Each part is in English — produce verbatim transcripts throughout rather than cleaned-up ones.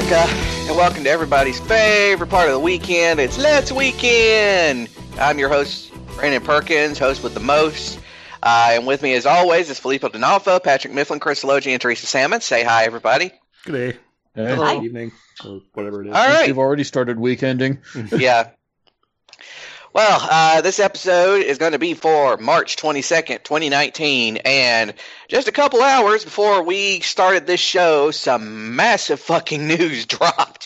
America, and welcome to everybody's favorite part of the weekend. It's Let's Weekend. I'm your host, Brandon Perkins, host with the most. Uh, and with me, as always, is Filippo D'Onofrio, Patrick Mifflin, Chris Logi, and Teresa Salmon. Say hi, everybody. Good day. Hey. Hello. Evening, or whatever it is. All right. You've already started weekending. Yeah. Well, uh, this episode is going to be for March twenty-second, twenty nineteen, and just a couple hours before we started this show, some massive fucking news dropped.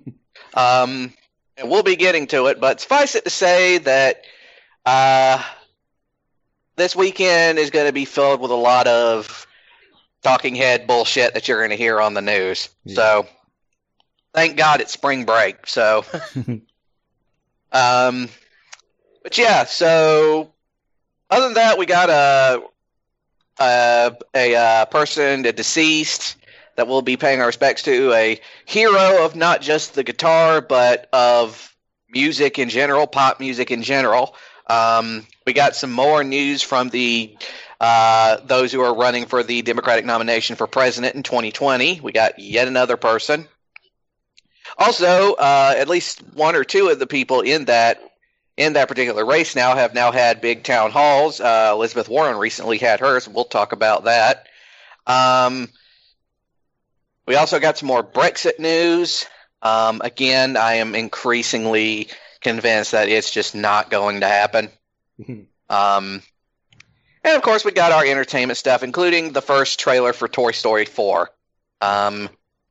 um, and we'll be getting to it, but suffice it to say that uh, this weekend is going to be filled with a lot of talking head bullshit that you're going to hear on the news. Yeah. So, thank God it's spring break. So, um... But yeah, so other than that, we got a a, a, a person, a deceased, that we'll be paying our respects to, a hero of not just the guitar, but of music in general, pop music in general. Um, we got some more news from the uh, those who are running for the Democratic nomination for president in twenty twenty. We got yet another person. Also, uh, at least one or two of the people in that in that particular race now have now had big town halls. Uh, Elizabeth Warren recently had hers. We'll talk about that. Um, we also got some more Brexit news. Um, again, I am increasingly convinced that it's just not going to happen. um, and, of course, we got our entertainment stuff, including the first trailer for Toy Story four. Um,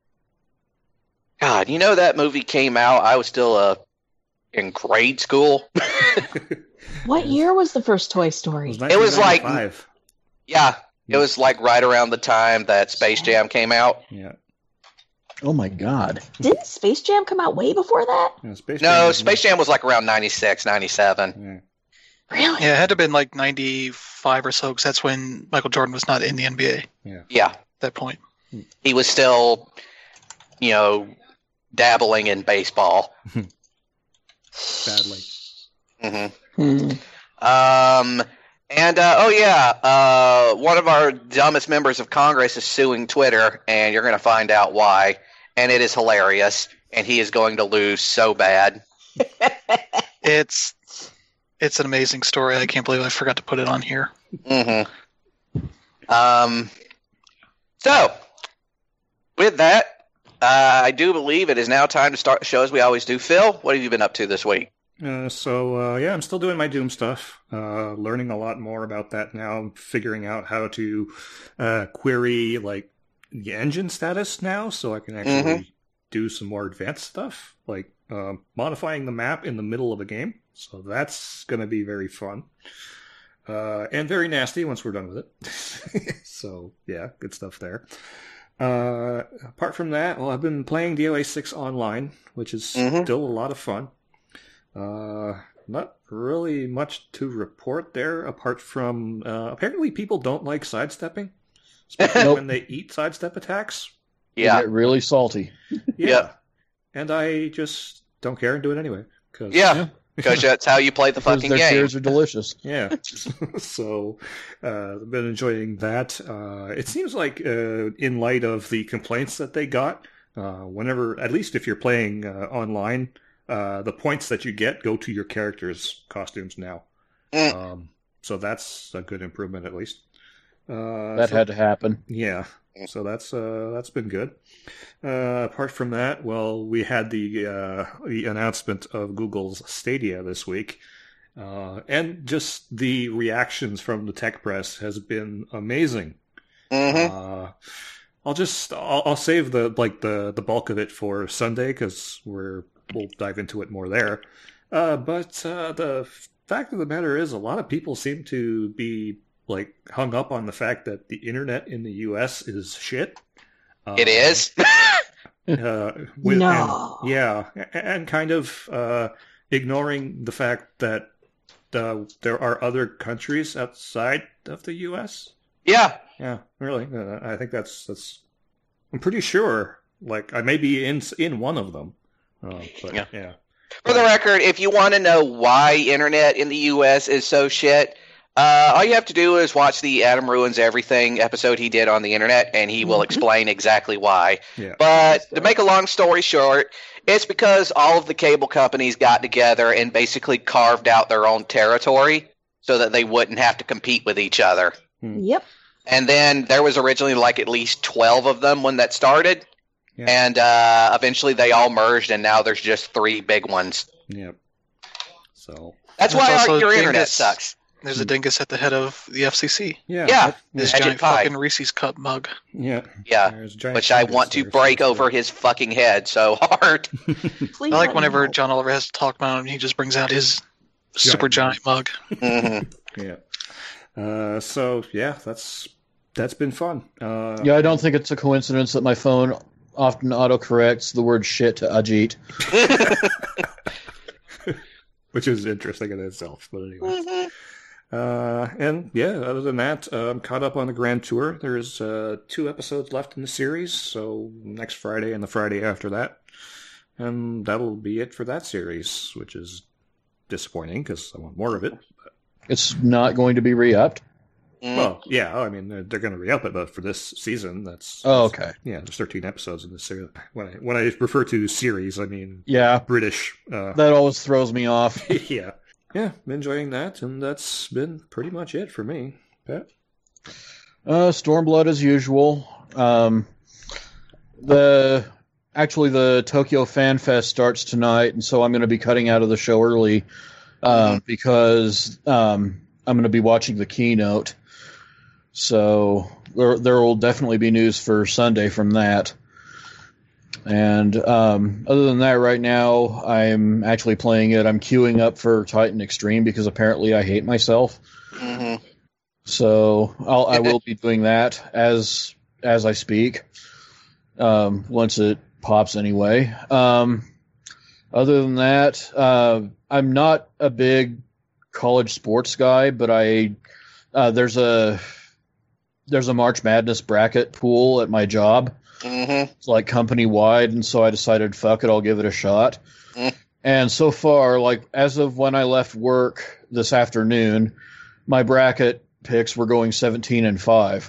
God, you know that movie came out. I was still a in grade school. What year was the first Toy Story? It was, it was like, yeah, it yeah. was like right around the time that Space Jam came out. Yeah. Oh my God. Didn't Space Jam come out way before that? Yeah, Space no, Jam Space Jam was like around ninety-six, ninety-seven. Yeah. Really? Yeah, it had to have been like ninety-five or so, because that's when Michael Jordan was not in the N B A. Yeah. Yeah. At that point. He was still, you know, dabbling in baseball. Badly. Mm-hmm. Mm. Um, and, uh, oh yeah, uh, one of our dumbest members of Congress is suing Twitter, and you're going to find out why. And it is hilarious, and he is going to lose so bad. It's it's an amazing story. I can't believe I forgot to put it on here. Mm-hmm. Um, so, with that, Uh, I do believe it is now time to start the show as we always do. Phil, what have you been up to this week? Uh, so, uh, yeah, I'm still doing my Doom stuff. Uh, learning a lot more about that now. Figuring out how to uh, query, like, the engine status now, so I can actually mm-hmm. do some more advanced stuff, like uh, modifying the map in the middle of a game. So that's going to be very fun. Uh, and very nasty once we're done with it. So, yeah, good stuff there. Uh, apart from that, well, I've been playing D O A six online, which is mm-hmm. still a lot of fun. Uh, not really much to report there, apart from uh, apparently people don't like sidestepping, especially nope. when they eat sidestep attacks. Yeah, they get really salty. Yeah, yep. And I just don't care and do it anyway. Cause, yeah. yeah. Because that's how you play the because fucking their game. Their tears are delicious. Yeah. So, uh, I've been enjoying that. Uh, it seems like, uh, in light of the complaints that they got, uh, whenever, at least if you're playing uh, online, uh, the points that you get go to your character's costumes now. Mm. Um, so that's a good improvement, at least. Uh, that so, had to happen. Yeah. So that's uh, that's been good. Uh, apart from that, well, we had the uh, the announcement of Google's Stadia this week, uh, and just the reactions from the tech press has been amazing. Mm-hmm. Uh, I'll just I'll, I'll save the like the, the bulk of it for Sunday because we're we'll dive into it more there. Uh, but uh, the fact of the matter is, a lot of people seem to be like hung up on the fact that the internet in the U S is shit. Uh, it is. uh, with, no. And, yeah, and kind of uh, ignoring the fact that uh, there are other countries outside of the U S. Yeah. Yeah, really. Uh, I think that's that's. I'm pretty sure. Like, I may be in in one of them. Uh, but, yeah. yeah. For the record, if you want to know why internet in the U S is so shit, Uh, all you have to do is watch the Adam Ruins Everything episode he did on the internet, and he will Mhm. explain exactly why. Yeah. But to make a long story short, it's because all of the cable companies got together and basically carved out their own territory so that they wouldn't have to compete with each other. Yep. And then there was originally like at least twelve of them when that started. Yeah. And uh, eventually they all merged, and now there's just three big ones. Yep. So That's There's why also our, your internet dingus. sucks. There's a dingus at the head of the F C C. yeah. Yeah. that- This Magic giant pie. fucking Reese's cup mug. yeah. Yeah, There's a giant which I fungus want to there, break so- over his fucking head so hard. Please I like let me whenever know. John Oliver has to talk about him, he just brings out his super giant mug. Mhm. Yeah. Uh, so yeah, that's that's been fun. Uh, Yeah, I don't think it's a coincidence that my phone often autocorrects the word shit to Ajit. which is interesting in itself. But anyway. Mhm. Uh, and yeah, other than that, uh, I'm caught up on the Grand Tour. There's uh, two episodes left in the series, so next Friday and the Friday after that. And that'll be it for that series, which is disappointing because I want more of it. It's not going to be re-upped. Mhm. Well, yeah, I mean, they're, they're going to re-up it, but for this season, that's... Oh, that's- okay. Yeah, there's thirteen episodes in this series. When I, when I refer to series, I mean Yeah, British. Uh, that always throws me off. yeah. Yeah, been enjoying that, and that's been pretty much it for me. Pat? Uh, Stormblood as usual. Um, the actually the Tokyo Fan Fest starts tonight, and so I'm going to be cutting out of the show early um, because um, I'm going to be watching the keynote. So there, there will definitely be news for Sunday from that. And um, other than that, right now I'm actually playing it. I'm queuing up for Titan Extreme because apparently I hate myself. Mhm. So I'll, I will be doing that as as I speak, um, once it pops anyway. Um, other than that, uh, I'm not a big college sports guy, but I uh, there's a there's a March Madness bracket pool at my job. Mhm. It's like company wide, and so I decided, fuck it, I'll give it a shot. Mm. And so far, like as of when I left work this afternoon, my bracket picks were going seventeen and five.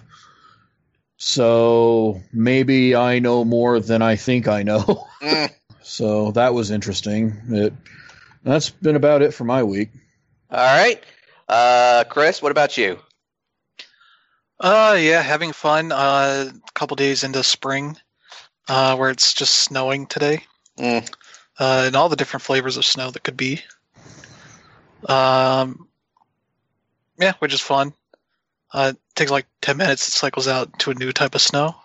So maybe I know more than I think I know. Mm. So that was interesting. It that's been about it for my week. All right. Uh, Chris, what about you? Uh, yeah, having fun. Uh, a couple days into spring, uh, where it's just snowing today, Mm. uh, and all the different flavors of snow that could be. Um, yeah, which is fun. Uh, it takes like ten minutes. It cycles out to a new type of snow.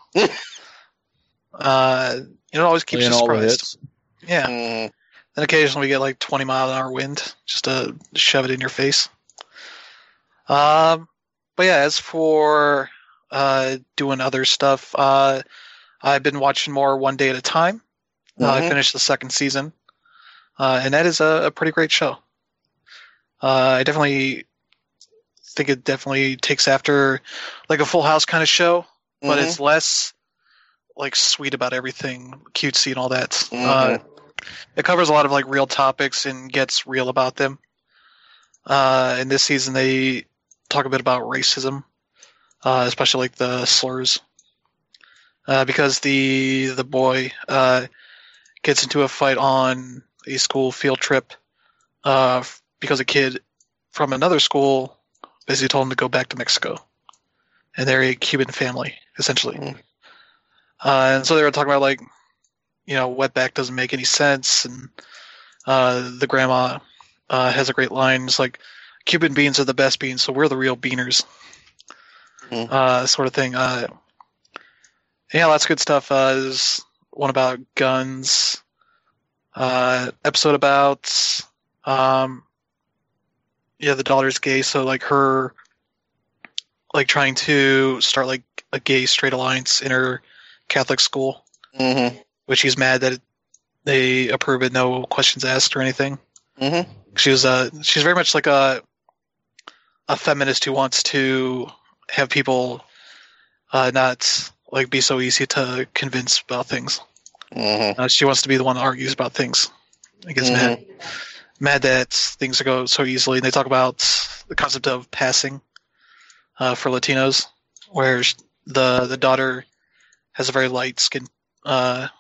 uh, it always keeps Playing you all the surprised. hits. Yeah. Mm. Then occasionally we get like twenty mile an hour wind just to shove it in your face. Um, but yeah, as for uh, doing other stuff, uh, I've been watching more One Day at a Time. Uh, I Mhm. finished the second season, uh, and that is a, a pretty great show. Uh, I definitely think it definitely takes after like a Full House kind of show, but Mhm. it's less like sweet about everything, cutesy and all that. Mhm. Uh, it covers a lot of like real topics and gets real about them. Uh, in this season, they talk a bit about racism, uh, especially like the slurs, uh, because the the boy uh, gets into a fight on a school field trip uh, because a kid from another school basically told him to go back to Mexico, and they're a Cuban family essentially. Mm. Uh, and so they were talking about like, you know, wetback doesn't make any sense, and uh, the grandma uh, has a great line. It's like, Cuban beans are the best beans, so we're the real beaners, Mm. uh, sort of thing. Uh, yeah, lots of good stuff. Uh, there's one about guns, uh, episode about, um, yeah, the daughter's gay, so like her, like trying to start like a gay straight alliance in her Catholic school, Mhm. which she's mad that it, they approve it, no questions asked or anything. Mhm. She was uh she's very much like a a feminist who wants to have people uh, not like be so easy to convince about things. Mhm. Uh, she wants to be the one that argues about things. I guess Mhm. mad mad that things go so easily. And they talk about the concept of passing uh, for Latinos, where the the daughter has a very light skin, uh,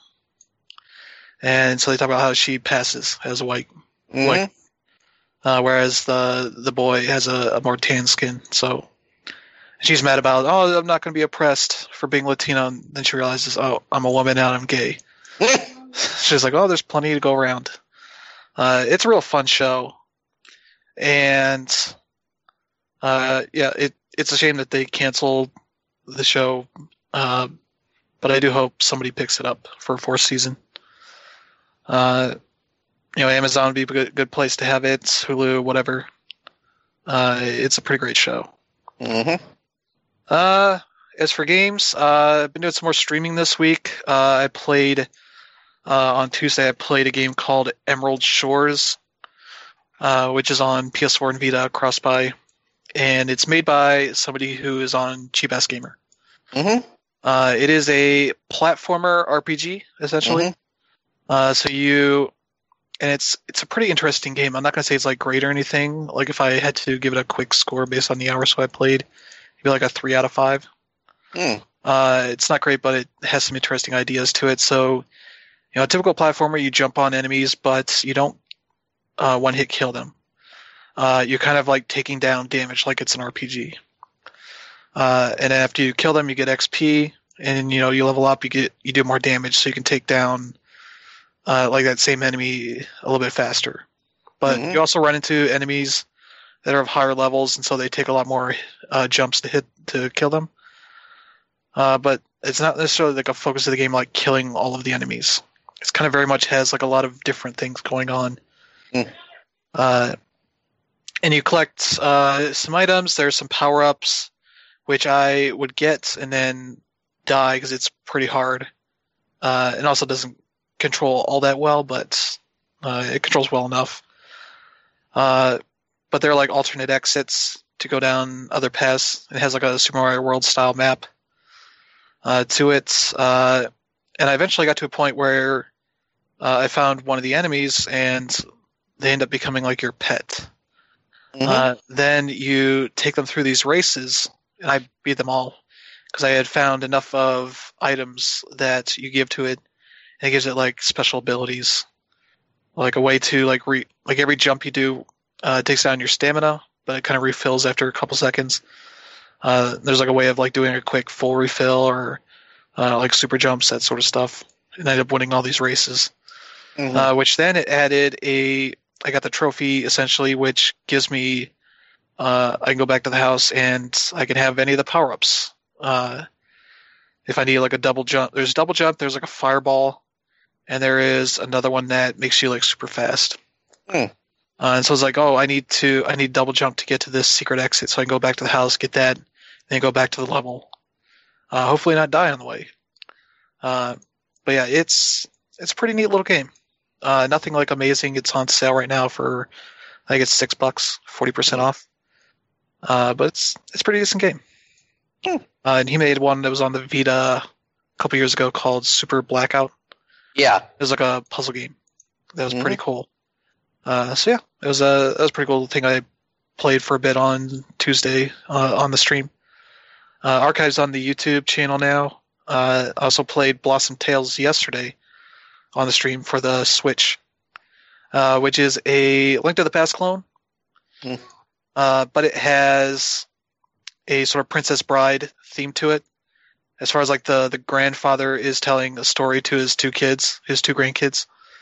and so they talk about how she passes as a white, Mhm. white uh, whereas the the boy has a, a more tan skin. So she's mad about, oh, I'm not going to be oppressed for being Latino, and then she realizes, oh, I'm a woman and I'm gay. She's like, oh, there's plenty to go around. Uh, it's a real fun show, and uh, yeah, it it's a shame that they canceled the show, uh, but I do hope somebody picks it up for a fourth season. Uh, you know, Amazon would be a good, good place to have it, Hulu, whatever. Uh, it's a pretty great show. Mhm. Uh, as for games, uh, I've been doing some more streaming this week. Uh, I played uh, on Tuesday. I played a game called Emerald Shores, uh, which is on P S four and Vita cross-buy, and it's made by somebody who is on Cheap Ass Gamer. Mhm. Uh, it is a platformer R P G essentially. Mhm. Uh, so you, and it's it's a pretty interesting game. I'm not gonna say it's like great or anything. Like if I had to give it a quick score based on the hours so I played, it'd be like a three out of five. Mm. Uh, it's not great, but it has some interesting ideas to it. So, you know, a typical platformer, you jump on enemies, but you don't uh, one hit kill them. Uh, you're kind of like taking down damage like it's an R P G. Uh, and then after you kill them, you get X P, and you know you level up. You get you do more damage, so you can take down uh, like that same enemy a little bit faster. But Mhm. you also run into enemies that are of higher levels, and so they take a lot more uh, jumps to hit to kill them. Uh, but it's not necessarily like a focus of the game like killing all of the enemies. It's kind of very much has like a lot of different things going on. Mm. Uh, and you collect uh, some items. There's some power ups, which I would get and then die because it's pretty hard. Uh, it also doesn't control all that well, but uh, it controls well enough. Uh, but there are like alternate exits to go down other paths. It has like a Super Mario World style map uh, to it. Uh, and I eventually got to a point where uh, I found one of the enemies, and they end up becoming like your pet. Mhm. Uh, then you take them through these races, and I beat them all because I had found enough of items that you give to it, and it gives it like special abilities, like a way to like re like every jump you do uh, takes down your stamina, but it kind of refills after a couple seconds. Uh, there's like a way of like doing a quick full refill or uh, like super jumps, that sort of stuff, and I ended up winning all these races. Mhm. Uh, which then it added a I got the trophy essentially, which gives me uh, I can go back to the house and I can have any of the power ups. Uh, if I need like a double jump, there's a double jump, there's like a fireball, and there is another one that makes you like super fast. Hmm. Uh, and so it's like, oh, I need to I need double jump to get to this secret exit, so I can go back to the house, get that, and then go back to the level. Uh, hopefully not die on the way. Uh, but yeah, it's it's a pretty neat little game. Uh, nothing like amazing. It's on sale right now for I think it's six bucks, forty percent off. Uh, but it's it's a pretty decent game. Hmm. Uh, and he made one that was on the Vita a couple years ago called Super Blackout. Yeah. It was like a puzzle game. That was Mhm. pretty cool. Uh, so yeah, it was a that was a pretty cool thing I played for a bit on Tuesday uh, on the stream. Uh, archives on the YouTube channel now. Uh, I also played Blossom Tales yesterday on the stream for the Switch, uh, which is a Link to the Past clone. Hmm. Uh, but it has a sort of Princess Bride theme to it. As far as like the, the grandfather is telling a story to his two kids, his two grandkids.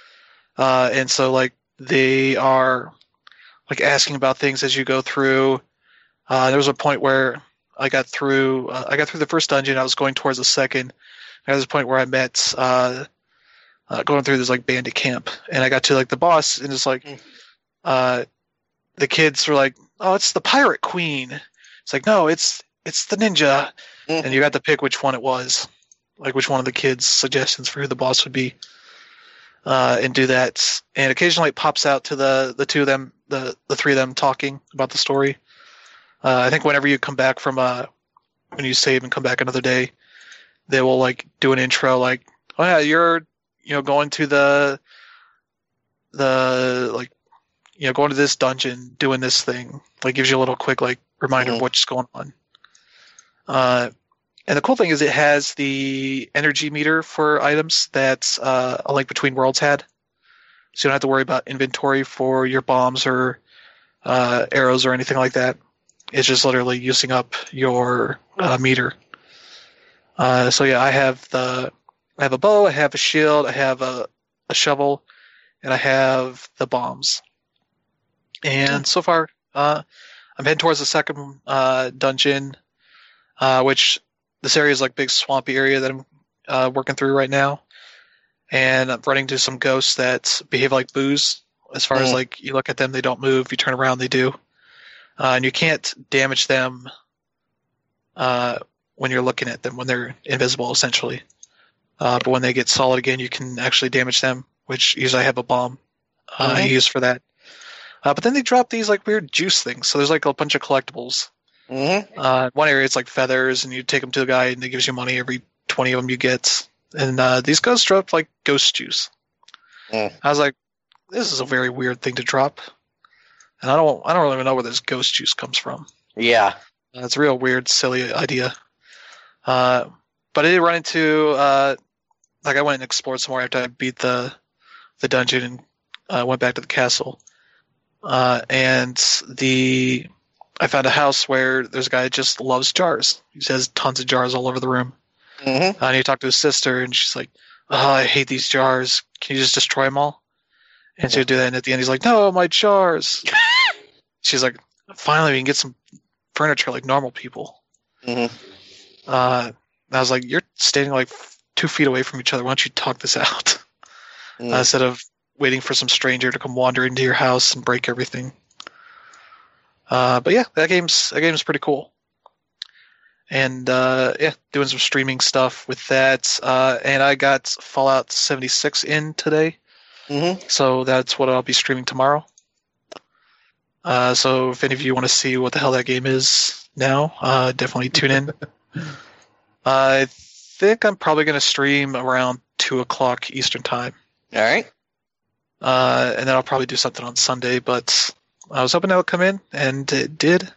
Uh, and so like they are like asking about things as you go through. Uh, there was a point where I got through, uh, I got through the first dungeon. I was going towards the second. There was a point where I met, uh, uh, going through this like bandit camp, and I got to like the boss, and it's like, Mm. uh, the kids were like, "Oh, it's the pirate queen." It's like, no, it's it's the ninja, Mhm. and you got to pick which one it was, like which one of the kids' suggestions for who the boss would be, uh, and do that. And occasionally it pops out to the the two of them, the the three of them talking about the story. Uh, I think whenever you come back from uh, when you save and come back another day, they will like do an intro, like, "Oh yeah, you're you know going to the the like you know, going to this dungeon, doing this thing, like gives you a little quick like reminder Mhm. of what's going on. Uh, and the cool thing is it has the energy meter for items that uh, A Link Between Worlds had, so you don't have to worry about inventory for your bombs or uh, arrows or anything like that. It's just literally using up your uh, meter. Uh, so yeah, I have the I have a bow, I have a shield, I have a, a shovel, and I have the bombs. And so far, uh, I'm heading towards the second uh, dungeon, uh, which this area is like big swampy area that I'm uh, working through right now. And I'm running into some ghosts that behave like boos. As far as Mm. like you look at them, they don't move. You turn around, they do. Uh, and you can't damage them uh, when you're looking at them, when they're invisible, essentially. Uh, but when they get solid again, you can actually damage them, which usually I have a bomb uh, I Mhm. use for that. Uh, but then they drop these like weird juice things. So there's like a bunch of collectibles. Mm-hmm. Uh, one area it's like feathers, and you take them to the guy, and he gives you money every twenty of them you get. And uh, these ghosts drop like ghost juice. Mm. I was like, this is a very weird thing to drop, and I don't, I don't really know where this ghost juice comes from. Yeah. Uh, it's a real weird, silly idea. Uh, but I did run into, uh, like I went and explored some more after I beat the the dungeon and uh, went back to the castle. Uh, and the I found a house where there's a guy that just loves jars. He has tons of jars all over the room. Mm-hmm. Uh, and he talked to his sister, and she's like, "Oh, I hate these jars. Can you just destroy them all?" And she would do that, and at the end, he's like, "No, my jars." She's like, "Finally, we can get some furniture like normal people." Mm-hmm. Uh, I was like, "You're standing like f- two feet away from each other. Why don't you talk this out Mm. uh, instead of waiting for some stranger to come wander into your house and break everything?" Uh, but yeah, that game's that game's pretty cool. And uh, yeah, doing some streaming stuff with that. Uh, and I got Fallout seventy-six in today, Mm-hmm. so that's what I'll be streaming tomorrow. Uh, so if any of you want to see what the hell that game is now, uh, definitely tune in. I think I'm probably going to stream around two o'clock Eastern time. All right. Uh, and then I'll probably do something on Sunday, but I was hoping that would come in, and it did.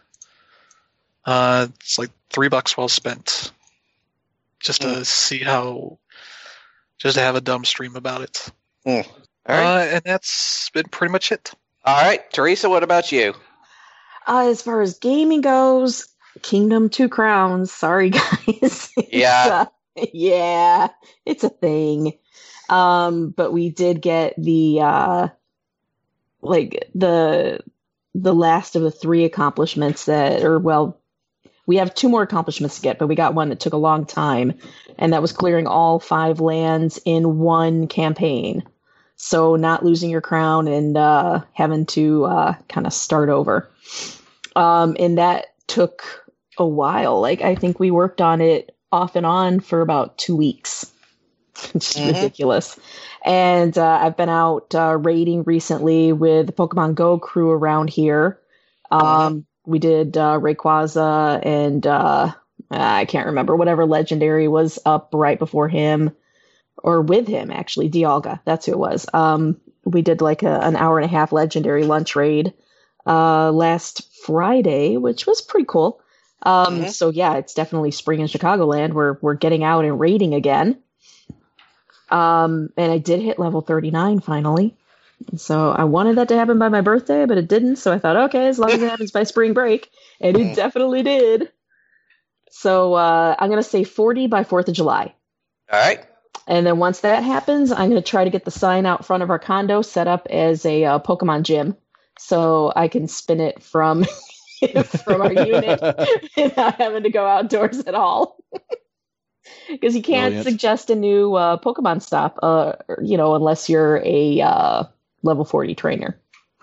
Uh, it's like three bucks well spent, just to Mm. see how, just to have a dumb stream about it. Mm. All right. Uh, and that's been pretty much it. All right. Teresa, what about you? Uh, as far as gaming goes, Kingdom Two Crowns. Sorry, guys. It's, Yeah. uh, yeah, it's a thing. Um, but we did get the uh, like the the last of the three accomplishments that, or well, we have two more accomplishments to get, but we got one that took a long time, and that was clearing all five lands in one campaign. So not losing your crown and uh, having to uh, kind of start over. Um, and that took a while. Like, I think we worked on it off and on for about two weeks. It's Mhm. ridiculous. And uh, I've been out uh, raiding recently with the Pokemon Go crew around here. Um, We did uh, Rayquaza and uh, I can't remember, whatever legendary was up right before him. Or with him, actually, Dialga. That's who it was. Um, we did like a, an hour and a half legendary lunch raid uh, last Friday, which was pretty cool. Um, Mhm. So yeah, it's definitely spring in Chicagoland. We're we're getting out and raiding again. Um, and I did hit level thirty-nine finally. So I wanted that to happen by my birthday, but it didn't. So I thought, okay, as long as it happens by spring break, and it Mm. definitely did. So uh, I'm gonna say forty by fourth of July. All right. And then once that happens, I'm going to try to get the sign out front of our condo set up as a uh, Pokemon gym, so I can spin it from from our unit without having to go outdoors at all. Because you can't Brilliant. suggest a new uh, Pokemon stop, uh, you know, unless you're a uh, level forty trainer.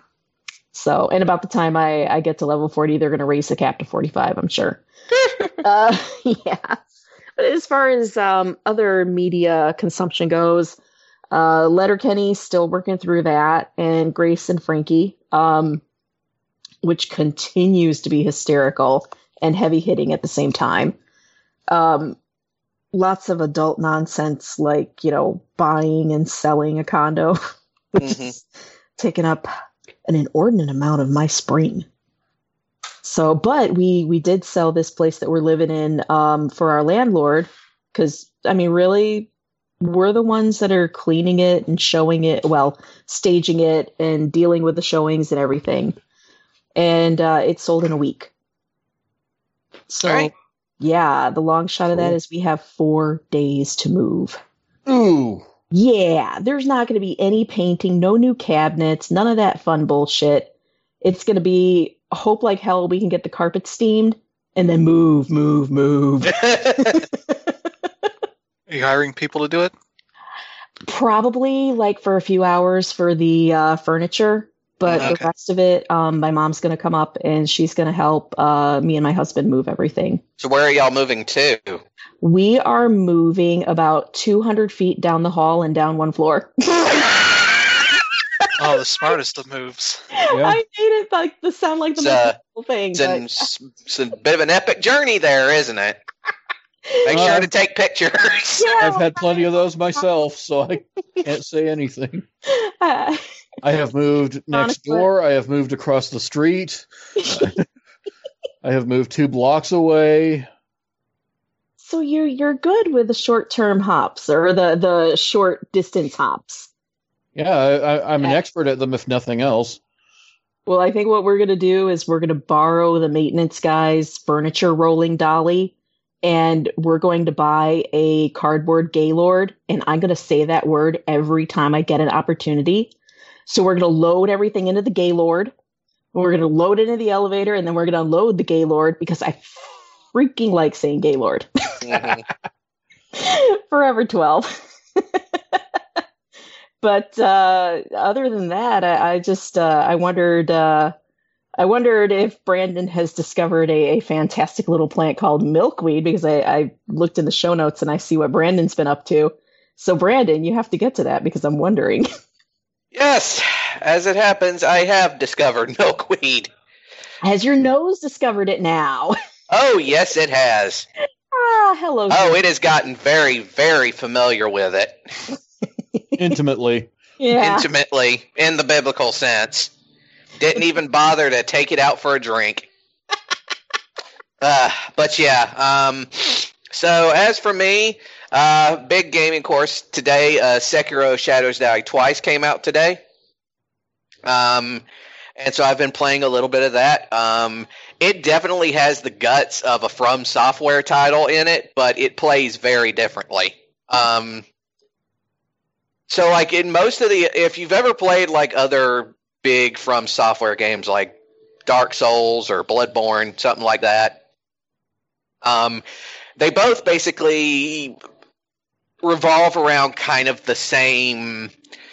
So, and about the time I, I get to level forty, they're going to raise the cap to forty-five, I'm sure. uh, yeah. But as far as um, other media consumption goes, uh, Letterkenny's still working through that, and Grace and Frankie, um, which continues to be hysterical and heavy hitting at the same time. Um, lots of adult nonsense, like, you know, buying and selling a condo, which Mhm. is taking up an inordinate amount of my spring. So, but we we did sell this place that we're living in um, for our landlord because, I mean, really, we're the ones that are cleaning it and showing it, well, staging it and dealing with the showings and everything. And uh, it sold in a week. So, Right. yeah, the long shot of that Cool. is we have four days to move. Ooh. Yeah, there's not going to be any painting, no new cabinets, none of that fun bullshit. It's going to be hope like hell we can get the carpet steamed and then move, move, move. Are you hiring people to do it? Probably like for a few hours for the uh, furniture, but the Okay. rest of it, um, my mom's going to come up and she's going to help uh, me and my husband move everything. So where are y'all moving to? We are moving about two hundred feet down the hall and down one floor. Oh, the smartest of moves. I made it like the sound like the It's, most uh, difficult thing. It's, but- an, it's a bit of an epic journey there, isn't it? Make Uh, sure to take pictures. Yeah, I've had plenty of those myself, so I can't say anything. uh, I have moved next Honestly. door. I have moved across the street. I have moved two blocks away. so you're you're good with the short term hops or the the short distance hops. Yeah, I, I, I'm an Yeah. expert at them, if nothing else. Well, I think what we're gonna do is we're gonna borrow the maintenance guy's furniture rolling dolly, and we're going to buy a cardboard Gaylord, and I'm gonna say that word every time I get an opportunity. So we're gonna load everything into the Gaylord. We're gonna load it into the elevator, and then we're gonna unload the Gaylord because I freaking like saying Gaylord. Mhm. Forever twelve. But uh, other than that, I, I just uh, I wondered uh, I wondered if Brandon has discovered a, a fantastic little plant called milkweed because I, I looked in the show notes and I see what Brandon's been up to. So Brandon, you have to get to that because I'm wondering. Yes, as it happens, I have discovered milkweed. Has your nose discovered it now? Oh, yes, it has. Ah, hello. Oh, it has gotten very, very familiar with it. Intimately. yeah. Intimately, in the biblical sense. Didn't even bother to take it out for a drink. Uh, but yeah, um, so as for me, uh, big gaming course today, uh, Sekiro Shadows Die Twice came out today. Um, and so I've been playing a little bit of that. Um, it definitely has the guts of a From Software title in it, but it plays very differently. Um, so like in most of the, if you've ever played like other big From Software games like Dark Souls or Bloodborne, something like that, um, they both basically revolve around kind of the same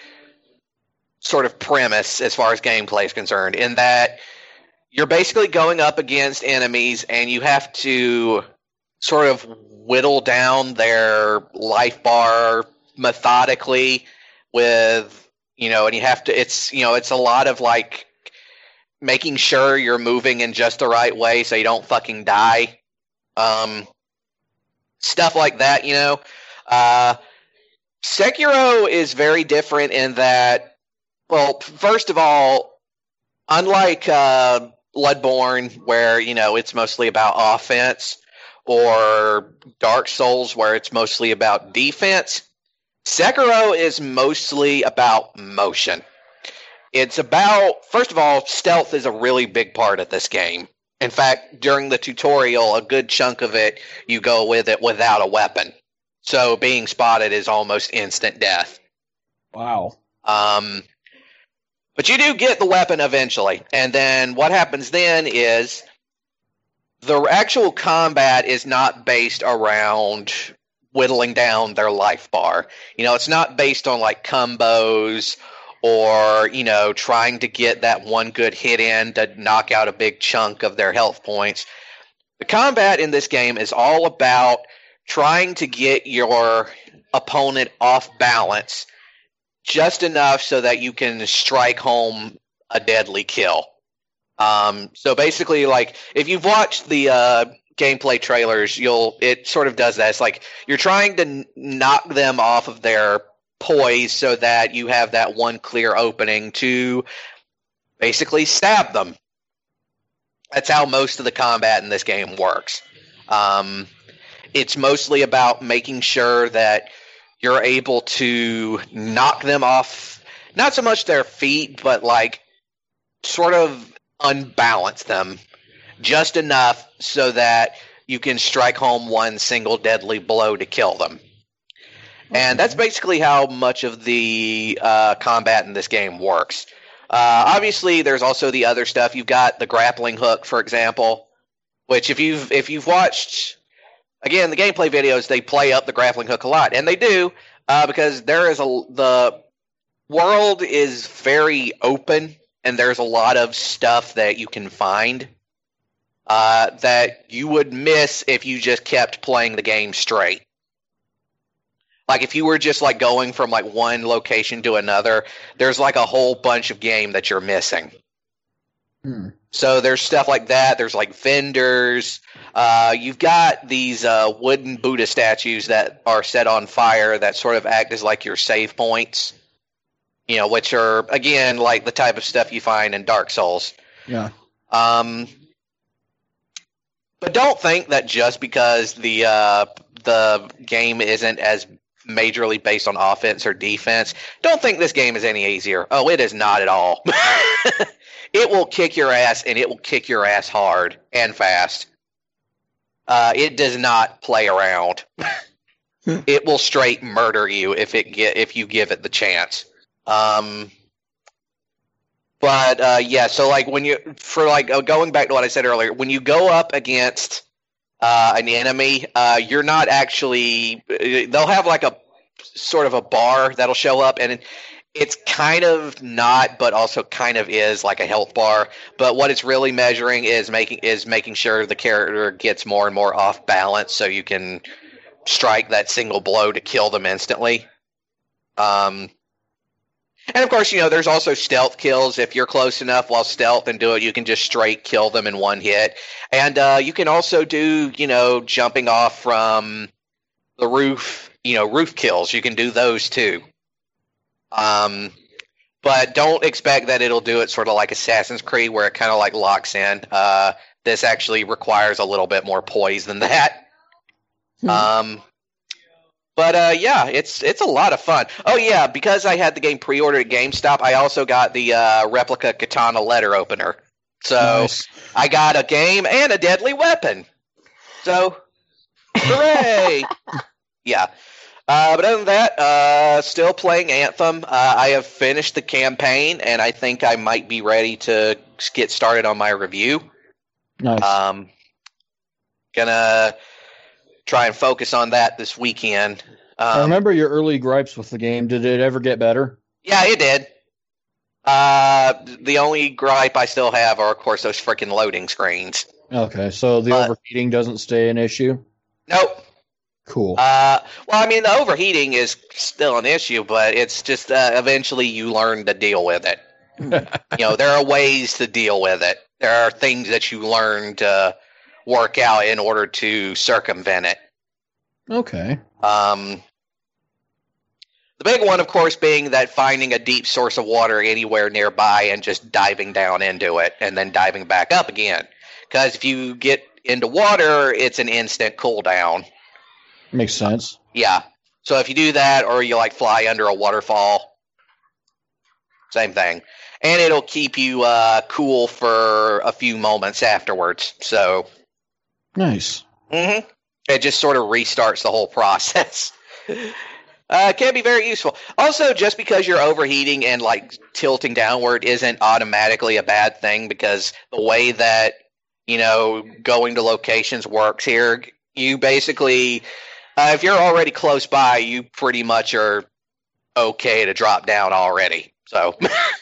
sort of premise as far as gameplay is concerned, in that you're basically going up against enemies and you have to sort of whittle down their life bar methodically with, you know, and you have to, it's, you know, it's a lot of like making sure you're moving in just the right way so you don't fucking die. Um, stuff like that, you know. Uh, Sekiro is very different in that, well, first of all, unlike uh, Bloodborne, where, you know, it's mostly about offense, or Dark Souls, where it's mostly about defense, Sekiro is mostly about motion. It's about, first of all, stealth is a really big part of this game. In fact, during the tutorial, a good chunk of it, you go with it without a weapon. So being spotted is almost instant death. Wow. Um, but you do get the weapon eventually. And then what happens then is the actual combat is not based around whittling down their life bar. You know, it's not based on like combos or, you know, trying to get that one good hit in to knock out a big chunk of their health points. The combat in this game is all about trying to get your opponent off balance just enough so that you can strike home a deadly kill. Um, so basically, like, if you've watched the uh, gameplay trailers, you'll it sort of does that. It's like you're trying to n- knock them off of their poise so that you have that one clear opening to basically stab them. That's how most of the combat in this game works. Um, it's mostly about making sure that you're able to knock them off, not so much their feet, but like sort of unbalance them just enough so that you can strike home one single deadly blow to kill them. And that's basically how much of the uh, combat in this game works. Uh, obviously, there's also the other stuff. You've got the grappling hook, for example, which if you've if you've watched, again, the gameplay videos, they play up the grappling hook a lot, and they do uh, because there is a the world is very open, and there's a lot of stuff that you can find uh, that you would miss if you just kept playing the game straight. Like, if you were just, like, going from, like, one location to another, there's, like, a whole bunch of game that you're missing. Hmm. So there's stuff like that. There's, like, vendors. Uh, you've got these uh, wooden Buddha statues that are set on fire that sort of act as, like, your save points. You know, which are, again, like the type of stuff you find in Dark Souls. Yeah. Um, but don't think that just because the uh, the game isn't as majorly based on offense or defense, don't think this game is any easier. Oh, it is not at all. It will kick your ass, and it will kick your ass hard and fast. Uh, it does not play around. It will straight murder you if it get if you give it the chance. Um, but uh, yeah, so like when you for like uh, going back to what I said earlier, when you go up against Uh, an enemy, uh, you're not actually. They'll have like a sort of a bar that'll show up, and it's kind of not, but also kind of is like a health bar. But what it's really measuring is making is making sure the character gets more and more off balance, so you can strike that single blow to kill them instantly. Um, and of course, you know, there's also stealth kills. If you're close enough while stealth and do it, you can just straight kill them in one hit. And uh, you can also do, you know, jumping off from the roof, you know, roof kills. You can do those too. Um, but don't expect that it'll do it sort of like Assassin's Creed, where it kind of like locks in. Uh, this actually requires a little bit more poise than that. Hmm. Um. But uh, yeah, it's it's a lot of fun. Oh yeah, because I had the game pre-ordered at GameStop, I also got the uh, replica katana letter opener. So nice. I got a game and a deadly weapon. So hooray! Yeah. Uh, but other than that, uh, still playing Anthem. Uh, I have finished the campaign, and I think I might be ready to get started on my review. Nice. Um, gonna try and focus on that this weekend. Um, I remember your early gripes with the game. Did it ever get better? Yeah, it did. Uh, the only gripe I still have are, of course, those freaking loading screens. Okay, so the but, overheating doesn't stay an issue? Nope. Cool. Uh, well, I mean, the overheating is still an issue, but it's just uh, eventually you learn to deal with it. You know, there are ways to deal with it. There are things that you learn to work out in order to circumvent it. Okay. Um, the big one, of course, being that finding a deep source of water anywhere nearby and just diving down into it and then diving back up again. Because if you get into water, it's an instant cooldown. Makes sense. Yeah. So if you do that, or you like fly under a waterfall, same thing. And it'll keep you uh, cool for a few moments afterwards. So nice. Mm-hmm. It just sort of restarts the whole process. Uh, it can be very useful. Also, just because you're overheating and like tilting downward isn't automatically a bad thing, because the way that, you know, going to locations works here, you basically, uh, if you're already close by, you pretty much are okay to drop down already. So,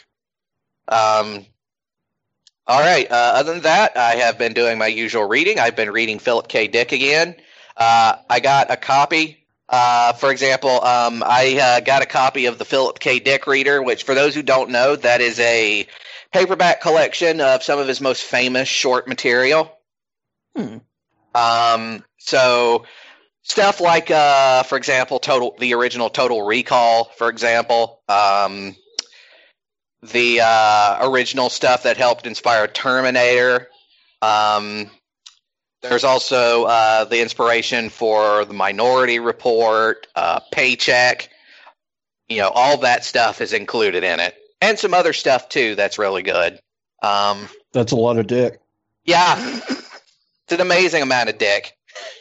um, all right. Uh, other than that, I have been doing my usual reading. I've been reading Philip K. Dick again. Uh, I got a copy. Uh, for example, um, I uh, got a copy of the Philip K. Dick Reader, which, for those who don't know, that is a paperback collection of some of his most famous short material. Hmm. Um, so stuff like, uh, for example, total the original Total Recall, for example. Um, the uh, original stuff that helped inspire Terminator. Um, there's also uh, the inspiration for the Minority Report, uh, Paycheck. You know, all that stuff is included in it. And some other stuff, too, that's really good. Um, That's a lot of dick. yeah. It's an amazing amount of dick.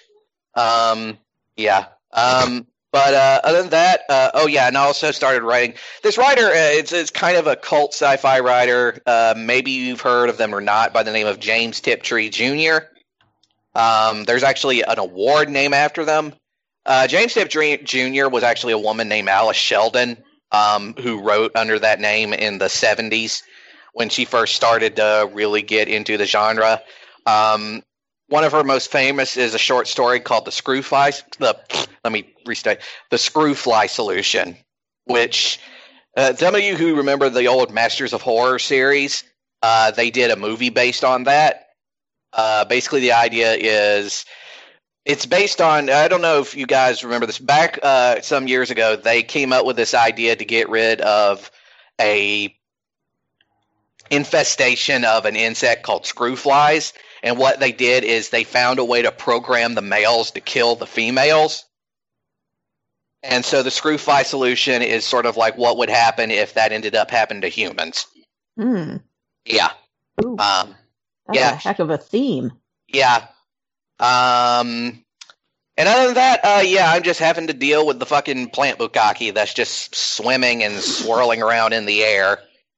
Um, yeah. Um, but uh, other than that, uh, oh, yeah, and I also started writing. This writer, uh, it's, it's kind of a cult sci-fi writer. Uh, maybe you've heard of them or not, by the name of James Tiptree Junior Um, there's actually an award named after them. Uh, James Tiptree Junior was actually a woman named Alice Sheldon, um, who wrote under that name in the seventies when she first started to really get into the genre. Um, one of her most famous is a short story called The Screwfly. The, let me restate. The Screwfly Solution, which uh, some of you who remember the old Masters of Horror series, uh, they did a movie based on that. Uh, basically, the idea is it's based on, I don't know if you guys remember this, back uh, some years ago, they came up with this idea to get rid of a infestation of an insect called screw flies. And what they did is they found a way to program the males to kill the females. And so the screw fly solution is sort of like what would happen if that ended up happening to humans. Hmm. Yeah. Ooh, Um, that's yeah. a heck of a theme. yeah. Um, and other than that, uh, yeah, I'm just having to deal with the fucking plant bukkake that's just swimming and swirling around in the air.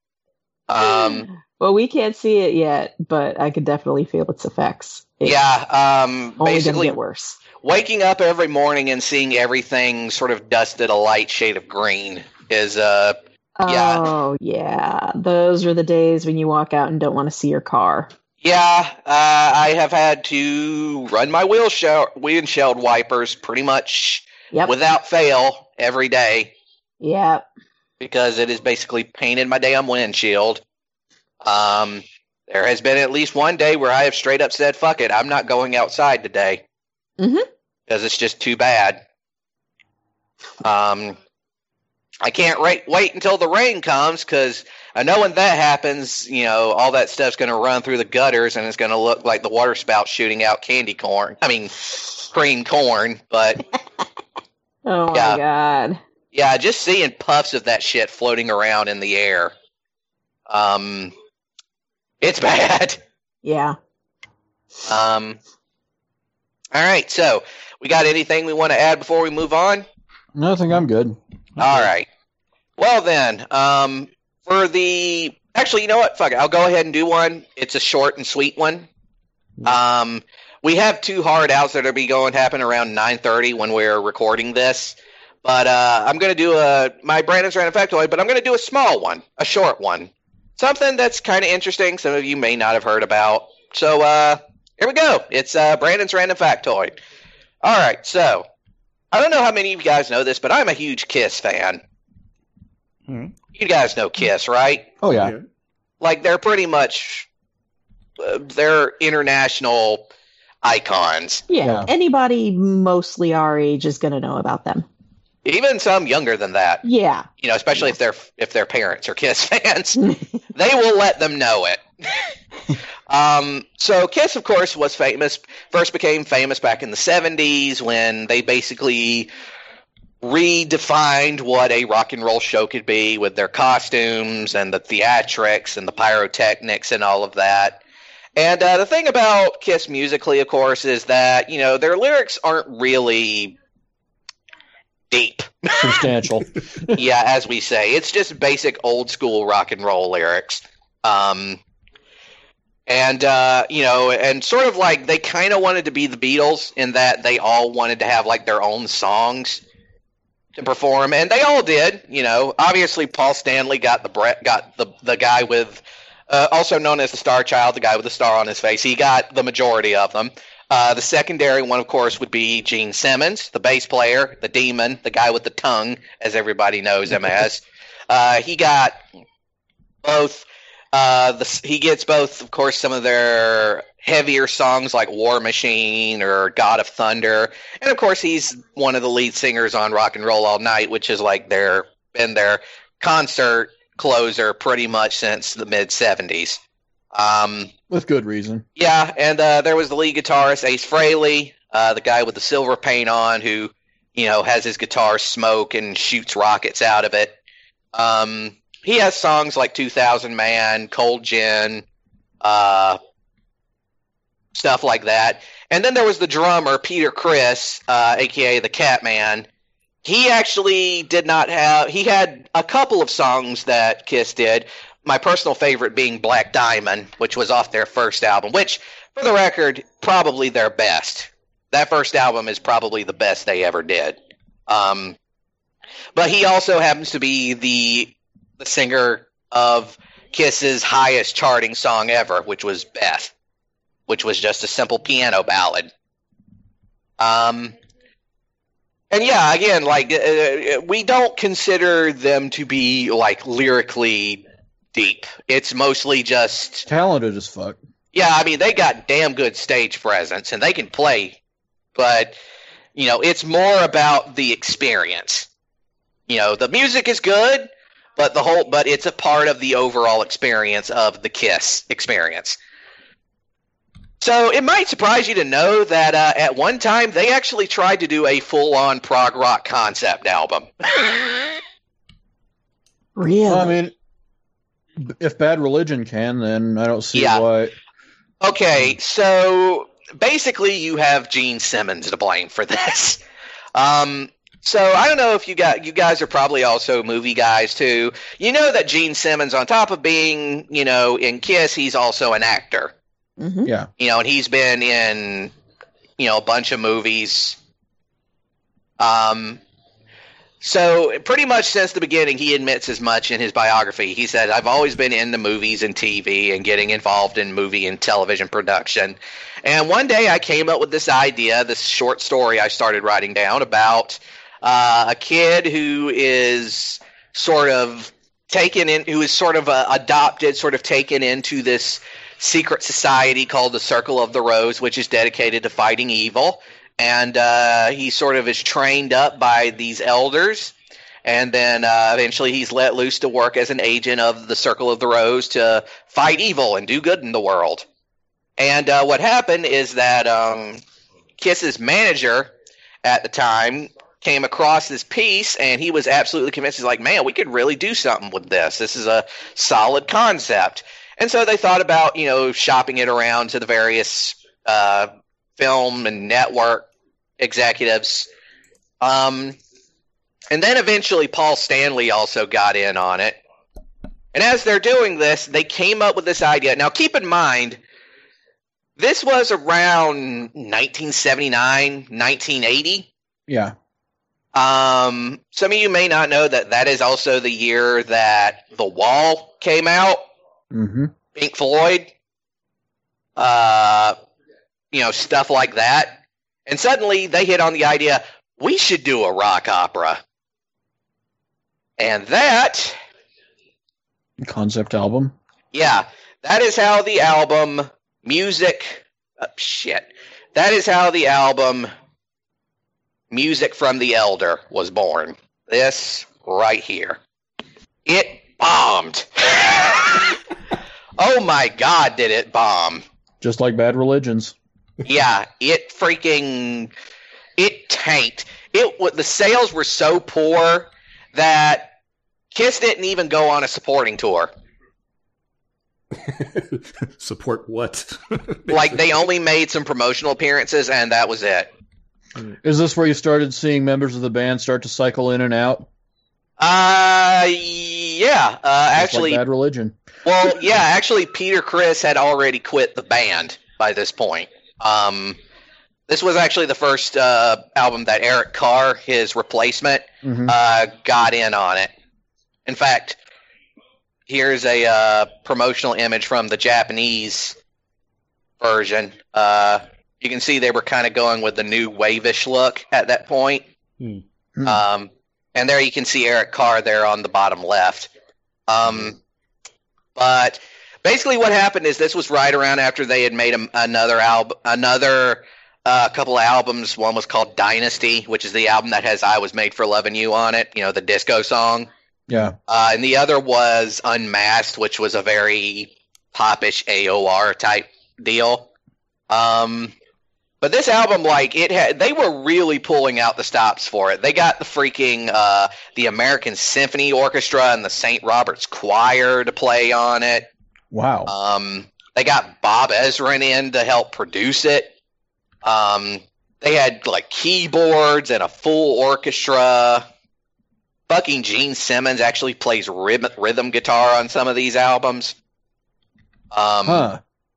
Um, Well, we can't see it yet, but I could definitely feel its effects. It's yeah, um, only basically gonna get worse. waking up every morning and seeing everything sort of dusted a light shade of green is, uh, yeah. Oh, yeah. Those are the days when you walk out and don't want to see your car. yeah, uh, I have had to run my windshield, windshield wipers pretty much Yep. without fail every day Yep. because it has basically painted my damn windshield. Um, there has been at least one day where I have straight up said, fuck it, I'm not going outside today. Mhm. Because it's just too bad. Um, I can't wait, wait until the rain comes because I know when that happens, you know, all that stuff's going to run through the gutters and it's going to look like the water spout shooting out candy corn. I mean, green corn. But Oh, my Yeah. God. yeah, just seeing puffs of that shit floating around in the air. Um, it's bad. Yeah. Um, all right, so we got anything we want to add before we move on? No, I think I'm good. All right. Well then, um, for the actually, you know what? Fuck it. I'll go ahead and do one. It's a short and sweet one. Um, we have two hard outs that are be going to happen around nine thirty when we're recording this. But uh, I'm going to do a my Brandon's Random Factoid, but I'm going to do a small one, a short one, something that's kind of interesting. Some of you may not have heard about. So uh, here we go. It's uh, Brandon's Random Factoid. All right, so I don't know how many of you guys know this, but I'm a huge Kiss fan. Hmm. You guys know Kiss, right? Oh yeah. Like they're pretty much uh, they're international icons. Yeah. Yeah. Anybody mostly our age is going to know about them. Even some younger than that. Yeah. You know, especially if their if their parents are Kiss fans, they will let them know it. um, so Kiss, of course, was famous. First became famous back in the seventies when they basically redefined what a rock and roll show could be with their costumes and the theatrics and the pyrotechnics and all of that. And uh, the thing about Kiss musically, of course, is that, you know, their lyrics aren't really deep. Substantial. Yeah, as we say. It's just basic old school rock and roll lyrics. Um, and, uh, you know, and sort of like they kind of wanted to be the Beatles in that they all wanted to have like their own songs to perform, and they all did. You know, obviously Paul Stanley got the bre- got the the guy with, uh, also known as the Star Child, the guy with the star on his face. He got the majority of them. Uh, the secondary one, of course, would be Gene Simmons, the bass player, the demon, the guy with the tongue, as everybody knows him as. Uh, he got both. Uh, the, he gets both, of course, some of their heavier songs like War Machine or God of Thunder, and of course, he's one of the lead singers on Rock and Roll All Night, which is like their been their concert closer pretty much since the mid seventies. Um, With good reason. yeah, and uh, there was the lead guitarist, Ace Frehley, uh, the guy with the silver paint on who, you know, has his guitar smoke and shoots rockets out of it. Um, he has songs like two thousand Man, Cold Gin, uh, stuff like that. And then there was the drummer, Peter Criss, uh, a k a the Catman. He actually did not have – he had a couple of songs that Kiss did, my personal favorite being Black Diamond, which was off their first album, which, for the record, probably their best. That first album is probably the best they ever did. Um, but he also happens to be the, the singer of Kiss's highest charting song ever, which was Beth, which was just a simple piano ballad. Um, and yeah, again, like uh, we don't consider them to be like lyrically deep. It's mostly just Talented as fuck. yeah. I mean, they got damn good stage presence and they can play, but you know, it's more about the experience. You know, the music is good, but the whole but it's a part of the overall experience of the Kiss experience. So it might surprise you to know that uh, at one time they actually tried to do a full-on prog rock concept album. Really? Well, I mean, if Bad Religion can, then I don't see Yeah. why. Okay, so basically you have Gene Simmons to blame for this. Um, so I don't know if you got you guys are probably also movie guys too. You know that Gene Simmons, on top of being, you know, in Kiss, he's also an actor. Mhm. Yeah. You know, and he's been in, you know, a bunch of movies. Um, so pretty much since the beginning, he admits as much in his biography. He said, I've always been into movies and T V and getting involved in movie and television production. And one day I came up with this idea, this short story I started writing down about uh, a kid who is sort of taken in, who is sort of uh, adopted, sort of taken into this secret society called the Circle of the Rose, which is dedicated to fighting evil. And uh, he sort of is trained up by these elders. And then uh, eventually he's let loose to work as an agent of the Circle of the Rose to fight evil and do good in the world. And uh, what happened is that um, Kiss's manager at the time came across this piece, and he was absolutely convinced. He's like, man, we could really do something with this. This is a solid concept. And so they thought about, you know, shopping it around to the various uh, film and network executives. Um, and then eventually Paul Stanley also got in on it. And as they're doing this, they came up with this idea. Now, keep in mind, this was around nineteen seventy-nine, nineteen eighty. Yeah. Um, some of you may not know that that is also the year that The Wall came out. Mm-hmm. Pink Floyd, uh, you know, stuff like that. And suddenly they hit on the idea, we should do a rock opera. And that, Concept album. yeah, that is how the album Music, uh, shit, that is how the album Music from the Elder was born. This right here. It bombed. Oh my God, did it bomb. Just like Bad Religions. Yeah, it freaking, it tanked. It wa- the sales were so poor that Kiss didn't even go on a supporting tour. Support what? Like, they only made some promotional appearances, and that was it. Is this where you started seeing members of the band start to cycle in and out? Uh, yeah, uh, Just actually, like Bad Religion. well, yeah, actually, Peter Criss had already quit the band by this point. Um, this was actually the first uh, album that Eric Carr, his replacement, Mhm. uh, got in on it. In fact, here's a uh, promotional image from the Japanese version. Uh, you can see they were kind of going with the new wave-ish look at that point. Hmm. Hmm. Um, and there you can see Eric Carr there on the bottom left. Um, but basically what happened is this was right around after they had made a, another album, another uh, couple of albums. One was called Dynasty, which is the album that has I Was Made for Loving You on it, you know, the disco song. Yeah. Uh, and the other was Unmasked, which was a very popish A O R type deal. Um, but this album, like, it had, they were really pulling out the stops for it. They got the freaking uh, the American Symphony Orchestra and the Saint Robert's Choir to play on it. Wow. Um, they got Bob Ezrin in to help produce it. Um, they had like keyboards and a full orchestra. Fucking Gene Simmons actually plays rhythm, rhythm guitar on some of these albums. Um, huh.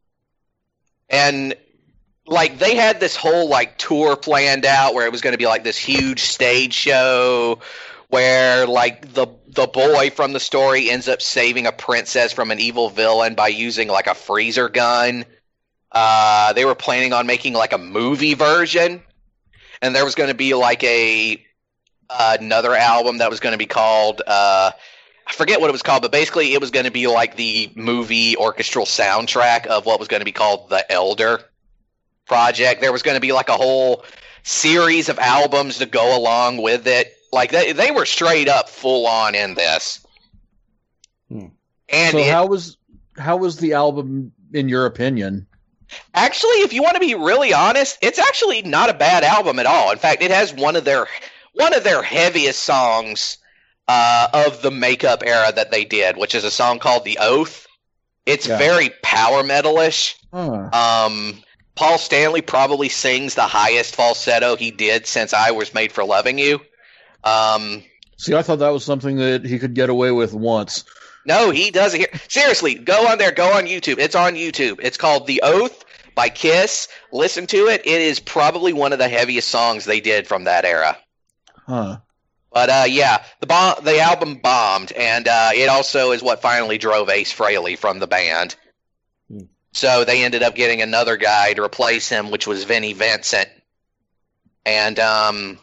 And like they had this whole like tour planned out where it was going to be like this huge stage show where like the the boy from the story ends up saving a princess from an evil villain by using like a freezer gun. Uh, they were planning on making like a movie version, and there was going to be like a uh, another album that was going to be called uh, I forget what it was called, but basically it was going to be like the movie orchestral soundtrack of what was going to be called the Elder Project. There was going to be like a whole series of albums to go along with it. Like they they were straight up full on in this. Hmm. And so it, how was how was the album in your opinion? actually, if you want to be really honest, it's actually not a bad album at all. In fact, it has one of their one of their heaviest songs uh, of the makeup era that they did, which is a song called "The Oath." It's Yeah. very power metalish. Huh. Um, Paul Stanley probably sings the highest falsetto he did since "I Was Made for Loving You." Um, See, I thought that was something that he could get away with once. no, he doesn't hear. Seriously, go on there. Go on YouTube. It's on YouTube. It's called "The Oath" by Kiss. Listen to it. It is probably one of the heaviest songs they did from that era. Huh. But uh, yeah, the bomb, the album bombed, and uh, it also is what finally drove Ace Frehley from the band. Hmm. So they ended up getting another guy to replace him, which was Vinnie Vincent. And um,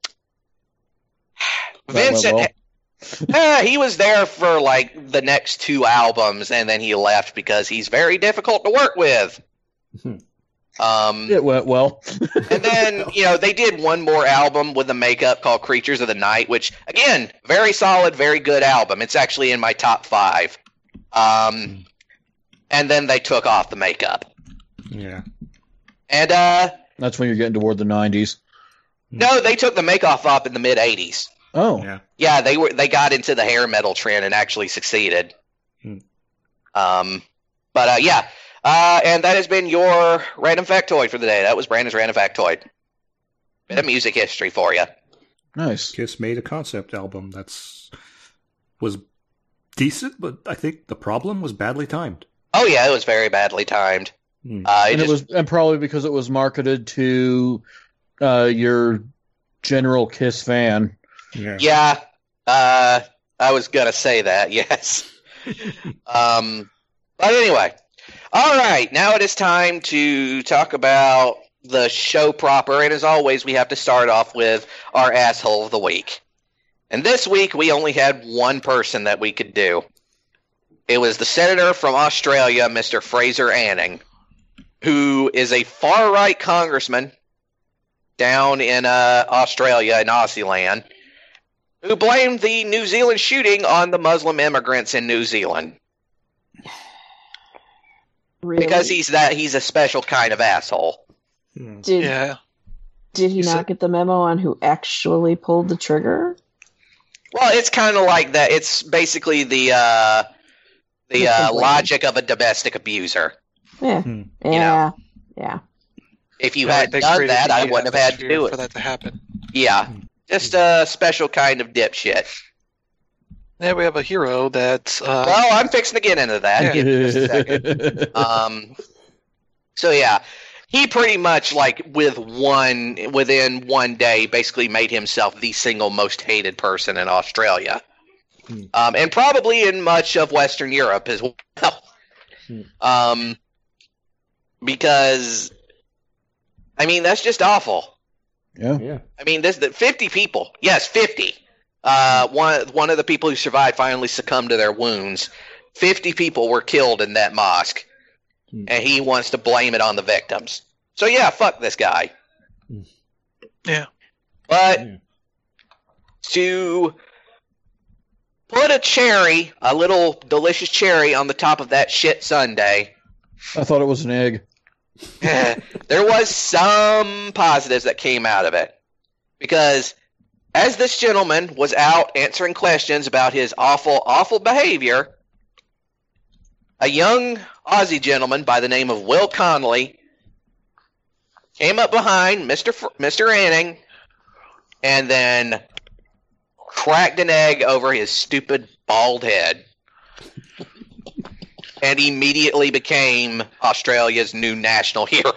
That went Vincent, well. eh, he was there for like the next two albums, and then he left because he's very difficult to work with. Um, It went well. and then, you know, they did one more album with the makeup called Creatures of the Night, which, again, very solid, very good album. It's actually in my top five. Um, and then they took off the makeup. Yeah. And, uh, That's when you're getting toward the nineties. no, they took the makeup off in the mid-eighties. Oh. Yeah. Yeah, they were they got into the hair metal trend and actually succeeded. Hmm. Um, but, uh, yeah. Uh, and that has been your random factoid for the day. That was Brandon's random factoid. Bit of music history for you. Nice. Kiss made a concept album that's was decent, but I think the problem was badly timed. Oh yeah, it was very badly timed. Hmm. Uh, it And it just, was, and probably because it was marketed to uh, your general Kiss fan. Yeah. yeah. Uh, I was gonna say that. Yes. um, but anyway, all right. Now it is time to talk about the show proper, and as always, we have to start off with our asshole of the week. And this week, we only had one person that we could do. It was the senator from Australia, Mister Fraser Anning, who is a far-right congressman down in uh, Australia, in Aussie land, who blamed the New Zealand shooting on the Muslim immigrants in New Zealand. Really? Because he's that he's a special kind of asshole. Hmm. did Yeah. did he You not said- get the memo on who actually pulled the trigger? Well, it's kind of like that. It's basically the uh, the Just uh, complaining. logic of a domestic abuser. Yeah, Hmm. yeah, yeah. If you Yeah, had they done created that, the I wouldn't have had to atmosphere do for it. that to happen. Yeah, just a special kind of dipshit. Yeah, we have a hero that. Uh, Well, I'm fixing to get into that. Yeah. Give me just a second. Um, so yeah, he pretty much like with one within one day basically made himself the single most hated person in Australia, Hmm. um, and probably in much of Western Europe as well. Hmm. Um, because I mean that's just awful. Yeah. Yeah. I mean this the fifty people, yes, fifty. Uh, one one of the people who survived finally succumbed to their wounds. Fifty people were killed in that mosque. Hmm. And he wants to blame it on the victims. So yeah, fuck this guy. Yeah. But Yeah. to put a cherry, a little delicious cherry, on the top of that shit sundae. I thought it was an egg. There was some positives that came out of it. Because as this gentleman was out answering questions about his awful, awful behavior, a young Aussie gentleman by the name of Will Connolly came up behind Mister F- Mister Anning and then cracked an egg over his stupid bald head. And immediately became Australia's new national hero.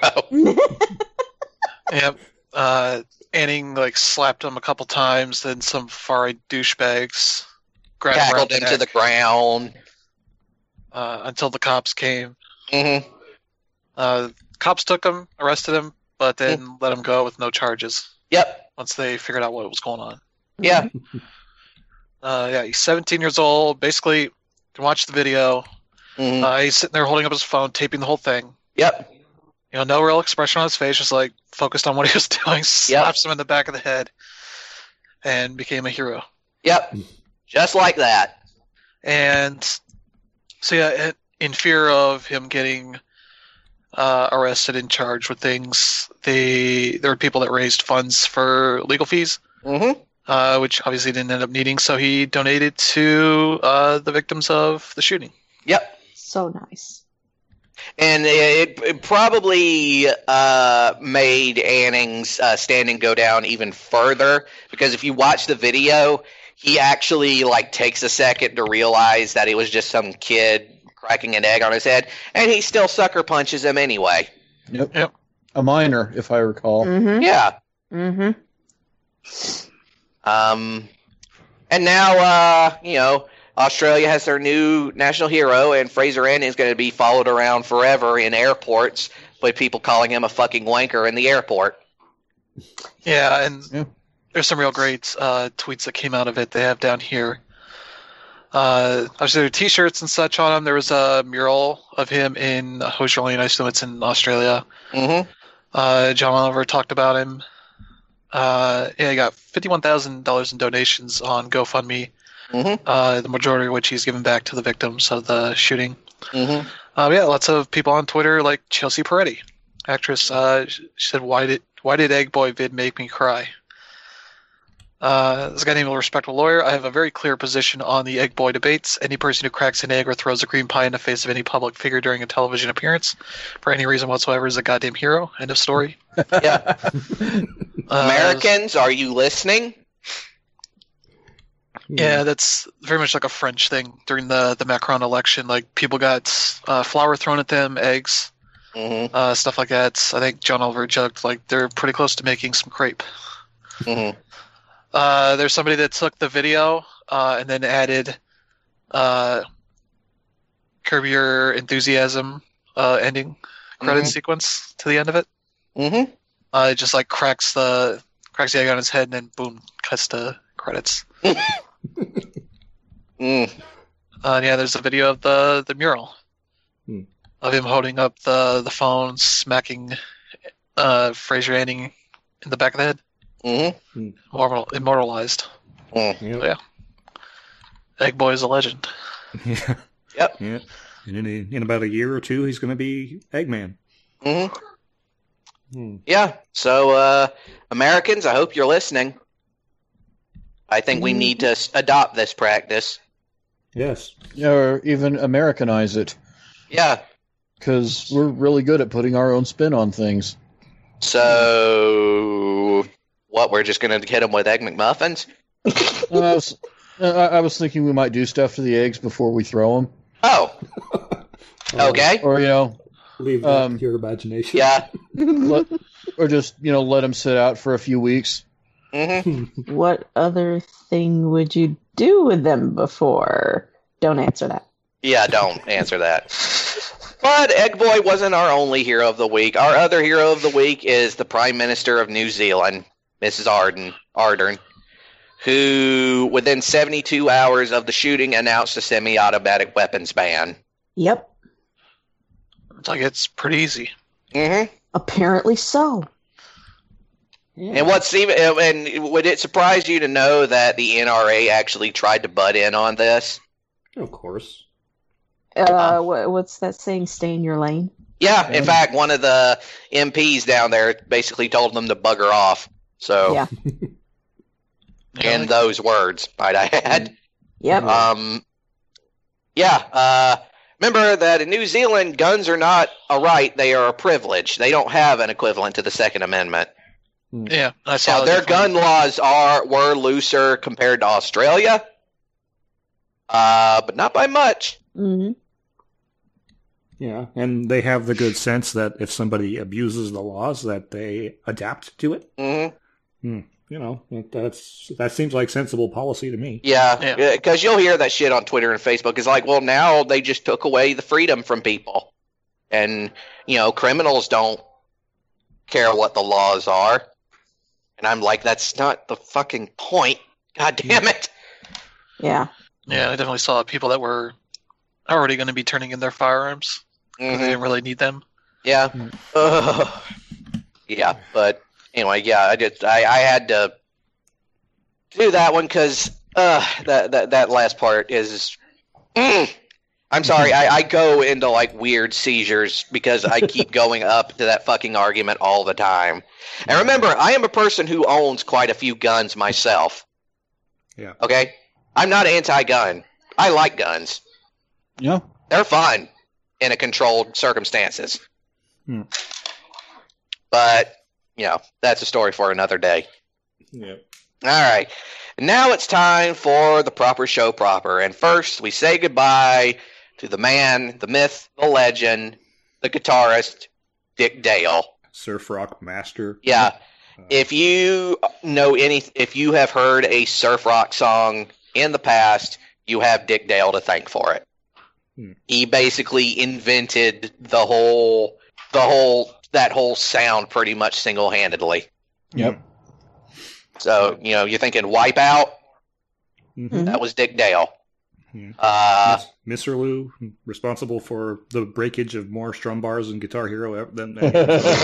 Yep. Uh, Anning like slapped him a couple times, then some far-right douchebags grabbed him, Tackled around him to the neck, ground. uh, until the cops came. Mm-hmm. Uh, cops took him, arrested him, but then let him go with no charges Yep. once they figured out what was going on. Yeah. Uh, yeah, he's seventeen years old. Basically, you can watch the video. Mm-hmm. Uh, he's sitting there holding up his phone, taping the whole thing. Yep. You know, no real expression on his face, just like focused on what he was doing. Slaps him in the back of the head, and became a hero. Yep. Just like that. And so, yeah, in fear of him getting uh, arrested and charged with things, they there were people that raised funds for legal fees, Mm-hmm. uh, which obviously didn't end up needing. So he donated to uh, the victims of the shooting. Yep. So nice. And it, it probably uh, made Anning's uh, standing go down even further, because if you watch the video, he actually like takes a second to realize that it was just some kid cracking an egg on his head, and he still sucker punches him anyway. Yep. Yep. A minor, if I recall. Mm-hmm. Yeah. Mm-hmm. Um, and now, uh, you know, Australia has their new national hero, and Fraser Anning is going to be followed around forever in airports by people calling him a fucking wanker in the airport. Yeah, and Yeah. there's some real great uh, tweets that came out of it. They have down here. Uh, obviously, there are T-shirts and such on them. There was a mural of him in Hoosier Lane. I assume it's in Australia. Mm-hmm. Uh, John Oliver talked about him. Uh, yeah, he got fifty-one thousand dollars in donations on GoFundMe, Mm-hmm. uh, the majority of which he's given back to the victims of the shooting. Mm-hmm. Uh, yeah, lots of people on Twitter, like Chelsea Peretti, actress. Uh, she said, "Why did why did Egg Boy vid make me cry?" Uh, this guy named a respectable lawyer. I have a very clear position on the Egg Boy debates. Any person who cracks an egg or throws a cream pie in the face of any public figure during a television appearance, for any reason whatsoever, is a goddamn hero. End of story. Yeah. Uh, Americans, are you listening? Yeah, that's very much like a French thing during the, the Macron election. Like, people got uh, flour thrown at them, eggs, Mm-hmm. uh, stuff like that. I think John Oliver joked, like, they're pretty close to making some crepe. Mm-hmm. Uh, there's somebody that took the video uh, and then added uh, Curb Your Enthusiasm uh, ending credit Mhm. sequence to the end of it. Mm-hmm. Uh, it just, like, cracks the cracks the egg on his head and then, boom, cuts to credits. Mm. Uh, and yeah, there's a video of the, the mural Hmm. of him holding up the, the phone, smacking uh, Fraser Anning in the back of the head. Mm-hmm. Immortal, immortalized. Mm. Yep. Yeah. Egg Boy is a legend. Yeah. Yep. Yeah. And in, a, in about a year or two, he's going to be Eggman. Mm-hmm. Hmm. Yeah. So, uh, Americans, I hope you're listening. I think we need to s- adopt this practice. Yes. Or even Americanize it, Yeah. because we're really good at putting our own spin on things. So, what? We're just going to hit them with Egg McMuffins? Uh, I was, uh, I was thinking we might do stuff to the eggs before we throw them, Oh. Okay. or you know, Leave that Um, to your imagination. Yeah. let, or just you know let them sit out for a few weeks. Mm-hmm. What other thing would you do with them before? Don't answer that. Yeah, don't answer that. But Egg Boy wasn't our only hero of the week. Our other hero of the week is the Prime Minister of New Zealand, Missus Arden, Ardern, who, within seventy-two hours of the shooting, announced a semi-automatic weapons ban. Yep. It's like, it's pretty easy. Mm-hmm. Apparently so. Yeah. And what's even and would it surprise you to know that the N R A actually tried to butt in on this? Of course. Uh, what, what's that saying? Stay in your lane. Yeah, in Um, fact, one of the M Ps down there basically told them to bugger off. So, Yeah. in those words, might I add. Yep. Um, yeah. Uh, remember that in New Zealand, guns are not a right; they are a privilege. They don't have an equivalent to the Second Amendment. Yeah, I saw Now, that their different- gun laws are were looser compared to Australia, uh, but not by much. hmm Yeah, and they have the good sense that if somebody abuses the laws, that they adapt to it. hmm You know, that's that seems like sensible policy to me. Yeah, Yeah. because you'll hear that shit on Twitter and Facebook. It's like, well, now they just took away the freedom from people, and you know, criminals don't care what the laws are. And I'm like, that's not the fucking point. God damn it. Yeah. Yeah, I definitely saw people that were already going to be turning in their firearms. 'Cause Mhm. They didn't really need them. Yeah. Mm. Ugh. Yeah, but anyway, yeah, I just I, I had to do that one because uh, that that that last part is. Mm. I'm sorry, I, I go into like weird seizures because I keep going up to that fucking argument all the time. And remember, I am a person who owns quite a few guns myself. Yeah. Okay, I'm not anti-gun. I like guns. Yeah. They're fun in a controlled circumstances. Hmm. But, you know, that's a story for another day. Yeah. All right. Now it's time for the proper show proper. And first, we say goodbye to the man, the myth, the legend, the guitarist, Dick Dale. Surf rock master. Yeah. If you know any, if you have heard a surf rock song in the past, you have Dick Dale to thank for it. Hmm. He basically invented the whole, the whole, that whole sound pretty much single-handedly. Yep. So, you know, you're thinking Wipeout, Mm-hmm. that was Dick Dale. Hmm. Uh, Miss Misserloo, responsible for the breakage of more strum bars in Guitar Hero ever- than. than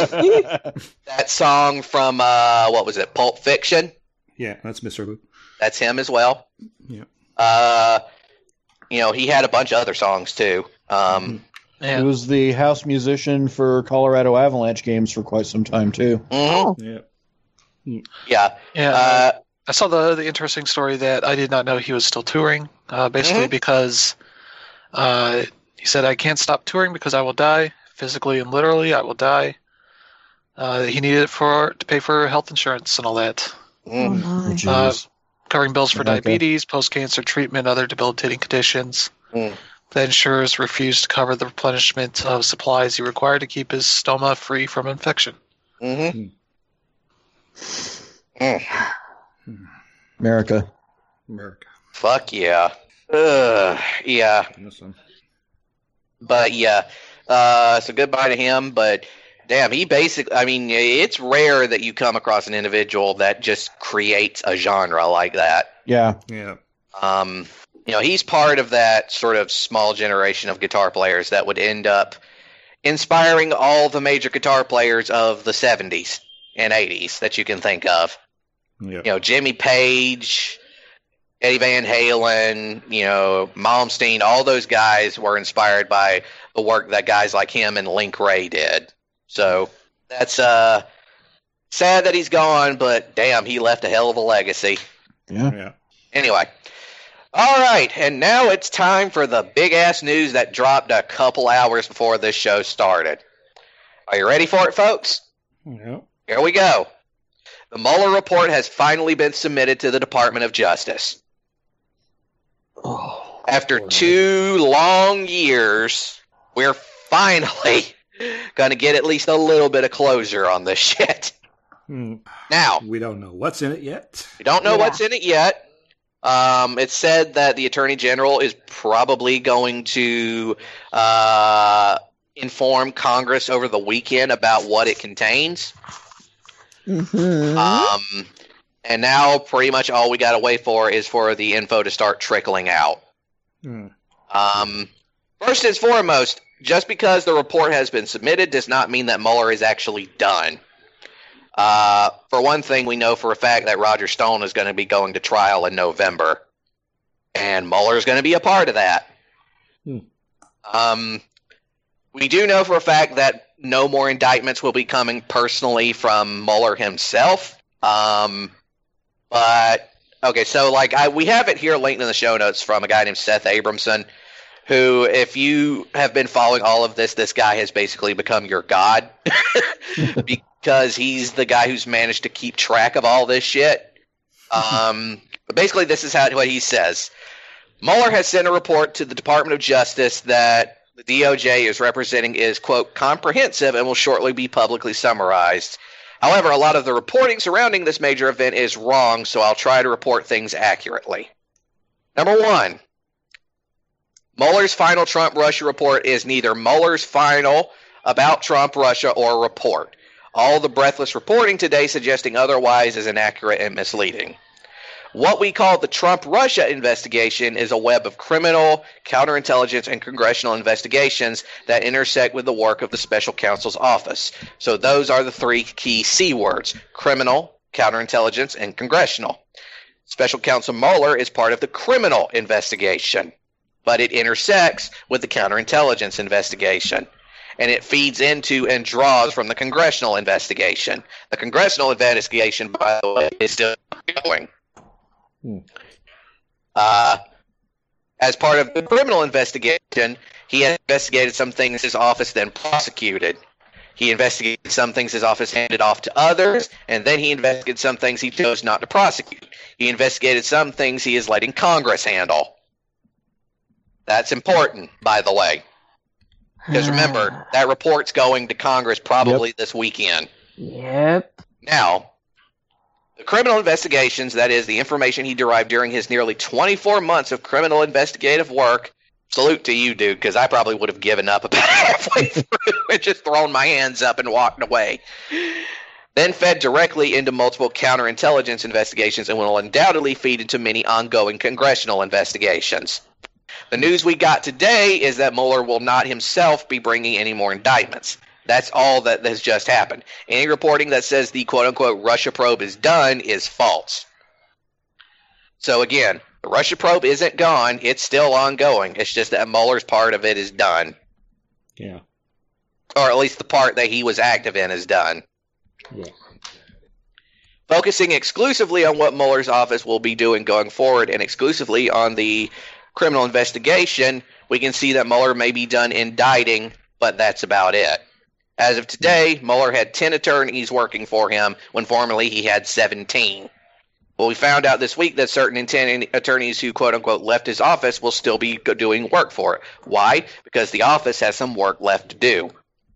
that song from, uh, what was it, Pulp Fiction? yeah, that's Misserloo. That's him as well. Yeah. Uh, you know, he had a bunch of other songs too. Um, Yeah. He was the house musician for Colorado Avalanche games for quite some time too. mhm, Yeah. yeah. yeah. Uh, I saw the the interesting story that I did not know he was still touring. Uh, basically, Mhm. because uh, he said, "I can't stop touring because I will die physically and literally. I will die." Uh, he needed it for to pay for health insurance and all that, Oh, mm, my. Jeez. covering bills for Okay. diabetes, post cancer treatment, other debilitating conditions. mm. The insurers refused to cover the replenishment of supplies he required to keep his stoma free from infection. Mhm. Mm. America. America. Fuck yeah. Ugh, yeah. Listen. But yeah. Uh, so goodbye to him. But damn, he basically, I mean, it's rare that you come across an individual that just creates a genre like that. Yeah. Yeah. Um, you know, he's part of that sort of small generation of guitar players that would end up inspiring all the major guitar players of the seventies and eighties that you can think of. Yeah. You know, Jimmy Page, Eddie Van Halen, you know, Malmsteen, all those guys were inspired by the work that guys like him and Link Ray did. So that's uh sad that he's gone, but damn, he left a hell of a legacy. Yeah. Yeah. Anyway. All right, and now it's time for the big-ass news that dropped a couple hours before this show started. Are you ready for it, folks? Yeah. Here we go. The Mueller report has finally been submitted to the Department of Justice. Oh, After poor two long years, we're finally going to get at least a little bit of closure on this shit. Hmm. Now, We don't know what's in it yet. we don't know Yeah. what's in it yet. Um, it's said that the Attorney General is probably going to uh, inform Congress over the weekend about what it contains. Mhm. Um, and now pretty much all we got to wait for is for the info to start trickling out. Hmm. Um, first and foremost, just because the report has been submitted does not mean that Mueller is actually done. Uh, for one thing, we know for a fact that Roger Stone is going to be going to trial in November, and Mueller is going to be a part of that. Hmm. Um, we do know for a fact that no more indictments will be coming personally from Mueller himself. Um, but okay, so like I, we have it here linked in the show notes from a guy named Seth Abramson, who, if you have been following all of this, this guy has basically become your god because he's the guy who's managed to keep track of all this shit. Um, but basically, this is how what he says. Mueller has sent a report to the Department of Justice that the D O J is representing is, quote, comprehensive and will shortly be publicly summarized. However, a lot of the reporting surrounding this major event is wrong, so I'll try to report things accurately. Number one, Mueller's final Trump-Russia report is neither Mueller's final about Trump-Russia or report. All the breathless reporting today suggesting otherwise is inaccurate and misleading. What we call the Trump-Russia investigation is a web of criminal, counterintelligence, and congressional investigations that intersect with the work of the special counsel's office. So those are the three key C words: criminal, counterintelligence, and congressional. Special counsel Mueller is part of the criminal investigation, but it intersects with the counterintelligence investigation. And it feeds into and draws from the congressional investigation. The congressional investigation, by the way, is still going. Hmm. Uh, as part of the criminal investigation, he investigated some things his office then prosecuted. He investigated some things his office handed off to others, and then he investigated some things he chose not to prosecute. He investigated some things he is letting Congress handle. That's important, by the way. Because remember, that report's going to Congress probably Yep. this weekend. Yep. Now, the criminal investigations, that is, the information he derived during his nearly twenty-four months of criminal investigative work, salute to you, dude, because I probably would have given up about halfway through and just thrown my hands up and walked away. Then fed directly into multiple counterintelligence investigations and will undoubtedly feed into many ongoing congressional investigations. The news we got today is that Mueller will not himself be bringing any more indictments. That's all that has just happened. Any reporting that says the quote-unquote Russia probe is done is false. So again, the Russia probe isn't gone. It's still ongoing. It's just that Mueller's part of it is done. Yeah. Or at least the part that he was active in is done. Yeah. Focusing exclusively on what Mueller's office will be doing going forward and exclusively on the criminal investigation, we can see that Mueller may be done indicting, but that's about it. As of today, Mueller had ten attorneys working for him when formerly he had seventeen. Well, we found out this week that certain ten attorneys who quote-unquote left his office will still be doing work for it. Why? Because the office has some work left to do.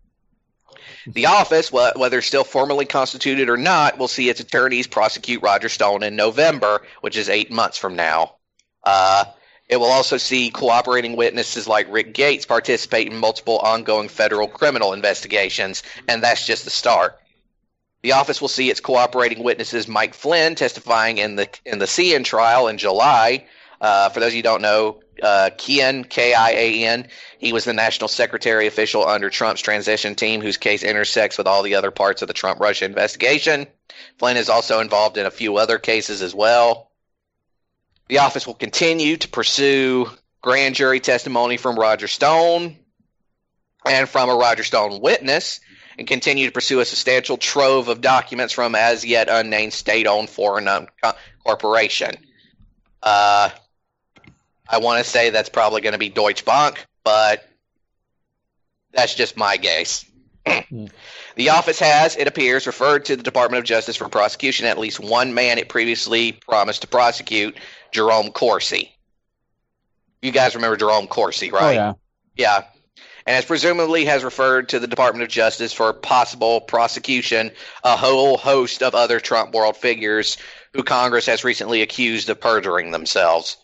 The office, whether still formally constituted or not, will see its attorneys prosecute Roger Stone in November, which is eight months from now. Uh... It will also see cooperating witnesses like Rick Gates participate in multiple ongoing federal criminal investigations, and that's just the start. The office will see its cooperating witnesses Mike Flynn testifying in the in the C N trial in July. Uh, for those of you who don't know, uh, Kian, K I A N, he was the national secretary official under Trump's transition team whose case intersects with all the other parts of the Trump-Russia investigation. Flynn is also involved in a few other cases as well. The office will continue to pursue grand jury testimony from Roger Stone and from a Roger Stone witness, and continue to pursue a substantial trove of documents from as yet unnamed state-owned foreign corporation. Uh, I want to say that's probably going to be Deutsche Bank, but that's just my guess. The office has, it appears, referred to the Department of Justice for prosecution at least one man it previously promised to prosecute, Jerome Corsi. You guys remember Jerome Corsi, right? Oh, yeah. Yeah. And as presumably has referred to the Department of Justice for possible prosecution, a whole host of other Trump world figures who Congress has recently accused of perjuring themselves.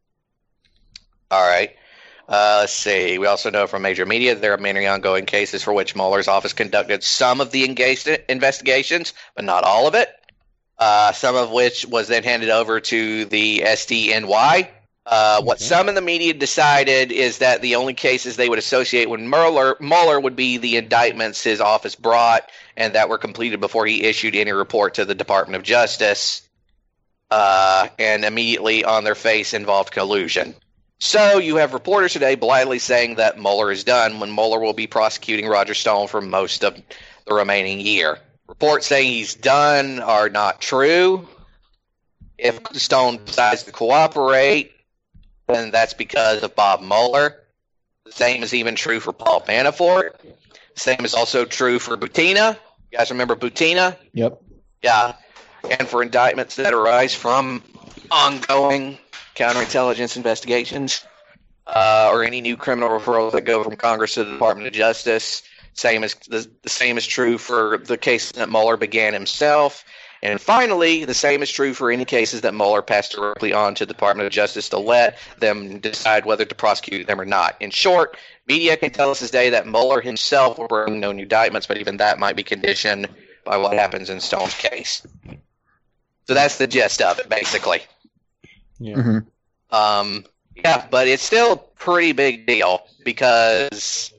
All right. Uh, let's see. We also know from major media that there are many ongoing cases for which Mueller's office conducted some of the engaged investigations, but not all of it. Uh, some of which was then handed over to the S D N Y, Uh, what Okay. some in the media decided is that the only cases they would associate with Mueller, Mueller would be the indictments his office brought and that were completed before he issued any report to the Department of Justice, uh, and immediately on their face involved collusion. So you have reporters today blithely saying that Mueller is done when Mueller will be prosecuting Roger Stone for most of the remaining year. Reports saying he's done are not true. If Stone decides to cooperate, then that's because of Bob Mueller. The same is even true for Paul Manafort. The same is also true for Butina. You guys remember Butina? Yep. Yeah. And for indictments that arise from ongoing counterintelligence investigations, uh, or any new criminal referrals that go from Congress to the Department of Justice. Same as the, the same is true for the cases that Mueller began himself. And finally, the same is true for any cases that Mueller passed directly on to the Department of Justice to let them decide whether to prosecute them or not. In short, media can tell us today that Mueller himself will bring no new indictments, but even that might be conditioned by what happens in Stone's case. So that's the gist of it, basically. Yeah. Mm-hmm. Um, yeah, but it's still a pretty big deal because,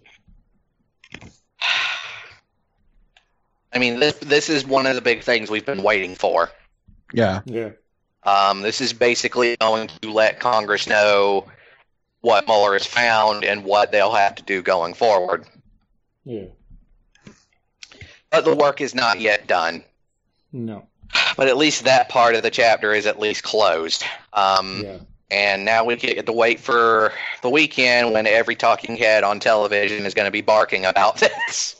I mean, this this is one of the big things we've been waiting for. Yeah. Yeah. Um, this is basically going to let Congress know what Mueller has found and what they'll have to do going forward. Yeah. But the work is not yet done. No. But at least that part of the chapter is at least closed. Um, Yeah. And now we get to wait for the weekend when every talking head on television is going to be barking about this.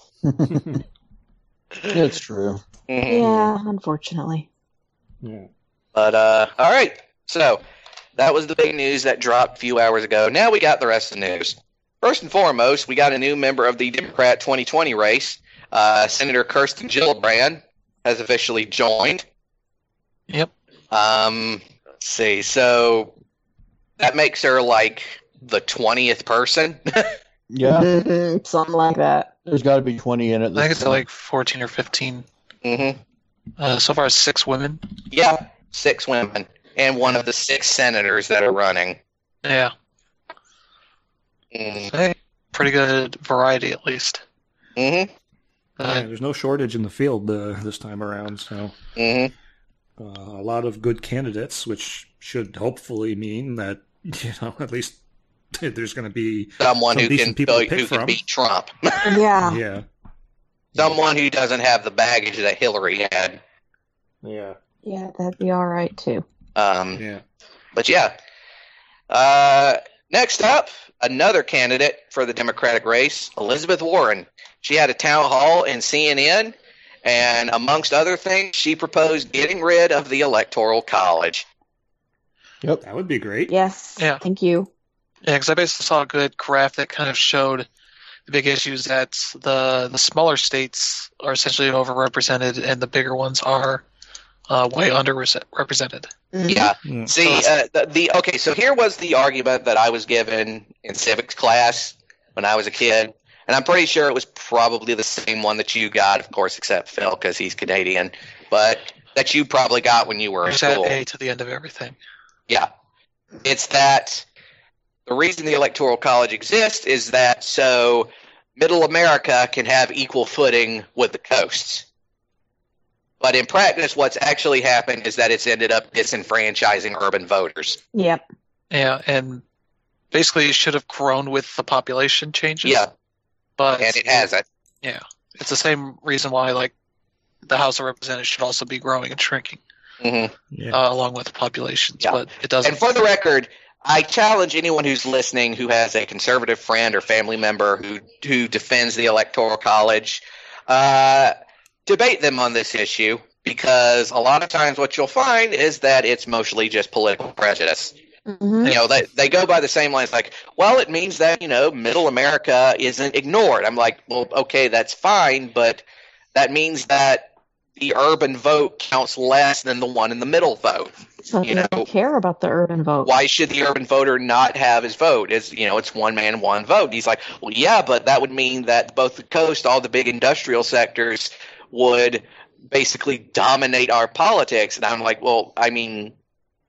It's true. Mhm. Yeah, unfortunately. Yeah. But, uh, all right. So that was the big news that dropped a few hours ago. Now we got the rest of the news. First and foremost, we got a new member of the Democrat twenty twenty race. Uh, Senator Kirsten Gillibrand has officially joined. Yep. Um, let's see. So that makes her like the twentieth person. Yeah. Mhm, something like that. There's got to be twenty in it. I think it's like fourteen or fifteen. hmm Uh, so far, six women. Yeah, six women and one of the six senators that are running. Yeah. Mm-hmm. Hey, pretty good variety, at least. hmm Yeah, Uh, there's no shortage in the field uh, this time around, so hmm uh, a lot of good candidates, which should hopefully mean that you know at least there's going to be Someone Some who can decent people to who pick can from. beat Trump. Yeah. yeah, Someone who doesn't have the baggage that Hillary had. yeah, Yeah, that'd be all right too. Um, yeah. But yeah. Uh, next up, another candidate for the Democratic race, Elizabeth Warren. She had a town hall in C N N, and amongst other things, she proposed getting rid of the Electoral College. Yep. That would be great. Yes. Yeah. Thank you. yeah, because I basically saw a good graph that kind of showed the big issues that the the smaller states are essentially overrepresented, and the bigger ones are uh, way underrepresented. Yeah. Mm. See, uh, the, the okay. So here was the argument that I was given in civics class when I was a kid, and I'm pretty sure it was probably the same one that you got, of course, except Phil because he's Canadian, but that you probably got when you were in There's that school. A to the end of everything. Yeah, it's that the reason the Electoral College exists is that so Middle America can have equal footing with the coasts. But in practice, what's actually happened is that it's ended up disenfranchising urban voters. Yep. Yeah, and basically it should have grown with the population changes. Yeah, but and it hasn't. Yeah, it's the same reason why like the House of Representatives should also be growing and shrinking hmm Yeah. uh, along with the populations, Yeah. but it doesn't. And for the record, I challenge anyone who's listening who has a conservative friend or family member who who defends the Electoral College, uh, debate them on this issue, because a lot of times what you'll find is that it's mostly just political prejudice. hmm You know, they they go by the same lines, like, well, it means that, you know, Middle America isn't ignored. I'm like, well, okay, that's fine, but that means that the urban vote counts less than the one in the middle vote. So You they know, don't care about the urban vote. why should the urban voter not have his vote? It's, you know, it's one man, one vote. He's like, well, yeah, but that would mean that both the coast, all the big industrial sectors would basically dominate our politics. And I'm like, well, I mean,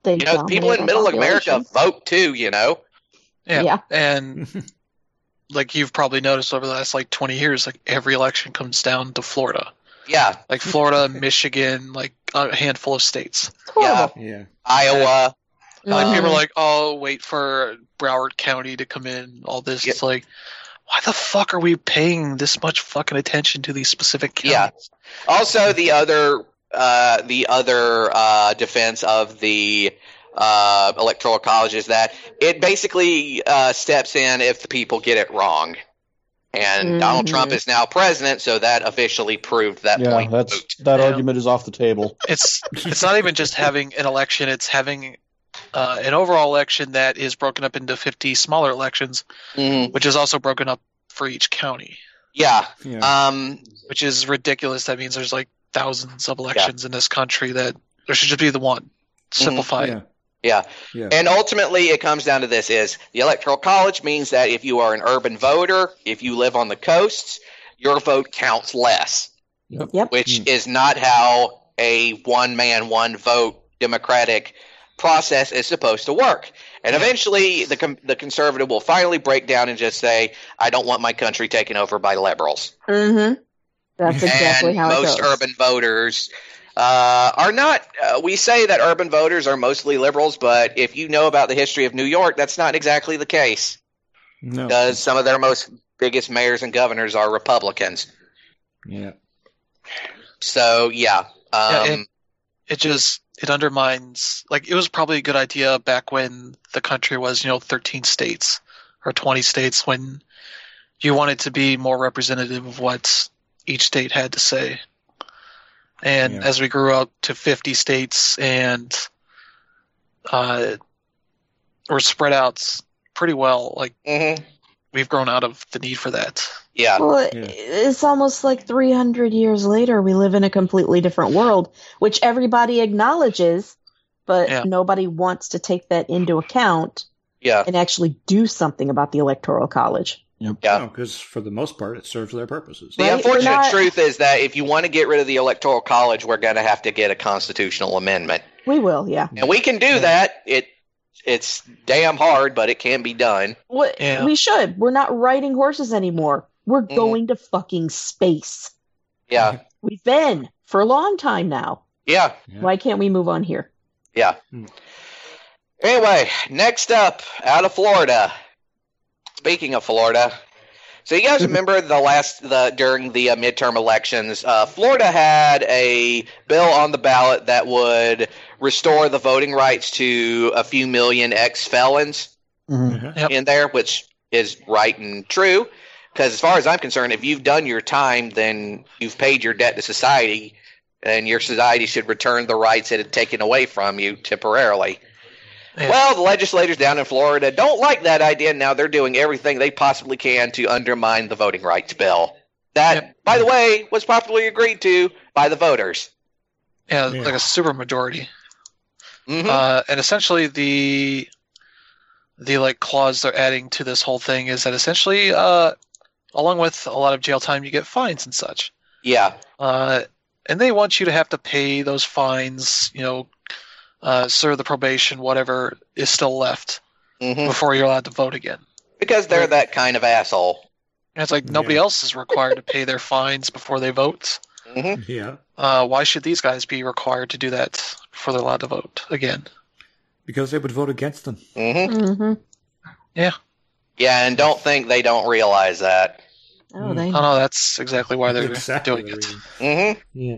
They You know, people dominate in our middle America population. vote too, you know? Yeah. Yeah. And like you've probably noticed over the last like twenty years, like every election comes down to Florida. Yeah. Like Florida, Michigan, like a handful of states. It's horrible. Yeah. Iowa. Like Um, people are like, oh, wait for Broward County to come in, all this. Yep. It's like, why the fuck are we paying this much fucking attention to these specific counties? Yeah. Also, the other uh, the other uh, defense of the uh, electoral college is that it basically uh, steps in if the people get it wrong. And Donald Mhm. Trump is now president, so that officially proved that Yeah, point. that's moot. that Yeah. argument is off the table. It's it's not even just having an election; it's having uh, an overall election that is broken up into fifty smaller elections, Mhm. which is also broken up for each county, Yeah. Yeah. Um, which is ridiculous. That means there's like thousands of elections in this country that there should just be the one. Simplify yeah. it. yeah. Yeah. And ultimately, it comes down to this: is the electoral college means that if you are an urban voter, if you live on the coasts, your vote counts less. Yep. Which Hmm. is not how a one man, one vote democratic process is supposed to work. And eventually, the com- the conservative will finally break down and just say, "I don't want my country taken over by liberals." Mm-hmm. That's exactly and how most it goes. urban voters uh, are not. Uh, we say that urban voters are mostly liberals, but if you know about the history of New York, that's not exactly the case, No. because some of their most biggest mayors and governors are Republicans. Yeah. So yeah, Yeah, um, and- It just it undermines. Like it was probably a good idea back when the country was, you know, thirteen states or twenty states, when you wanted to be more representative of what each state had to say. And Yeah. as we grew up to fifty states and uh, we're spread out pretty well, like mhm, we've grown out of the need for that. yeah, Well, it- Yeah. it's almost like three hundred years later, we live in a completely different world, which everybody acknowledges, but Yeah. nobody wants to take that into account yeah, and actually do something about the Electoral College. yeah. Because for the most part, it serves their purposes. The Right, unfortunate we're not- truth is that if you want to get rid of the electoral college, we're going to have to get a constitutional amendment, We will, yeah. and we can do that. It it's damn hard, but it can be done. What, Yeah. We should. We're not riding horses anymore. We're Mhm. going to fucking space. Yeah, We've been for a long time now. yeah, Yeah. Why can't we move on here? yeah. Hmm. Anyway, next up, out of Florida. Speaking of Florida, so you guys remember the last the during the uh, midterm elections, uh, Florida had a bill on the ballot that would restore the voting rights to a few million ex-felons Mhm. Uh-huh. Yep. in there, which is right and true. Because as far as I'm concerned, if you've done your time, then you've paid your debt to society, and your society should return the rights it had taken away from you temporarily. Yeah. Well, the legislators down in Florida don't like that idea, and now they're doing everything they possibly can to undermine the voting rights bill. That, Yep. by the way, was popularly agreed to by the voters. Yeah, Yeah. like a super majority. Mhm. Uh, and essentially the the like clause they're adding to this whole thing is that essentially, uh, along with a lot of jail time, you get fines and such. yeah, Uh, and they want you to have to pay those fines, you know, uh, serve the probation, whatever is still left hmm before you're allowed to vote again. because they're that kind of asshole. And it's like nobody Yeah. else is required to pay their fines before they vote. hmm Yeah. Uh, why should these guys be required to do that before they're allowed to vote again? Because they would vote against them. hmm Mm-hmm. Yeah, and don't think they don't realize that. Oh, they. Oh no, that's exactly why they're Exactly doing the it. reason. hmm Yeah.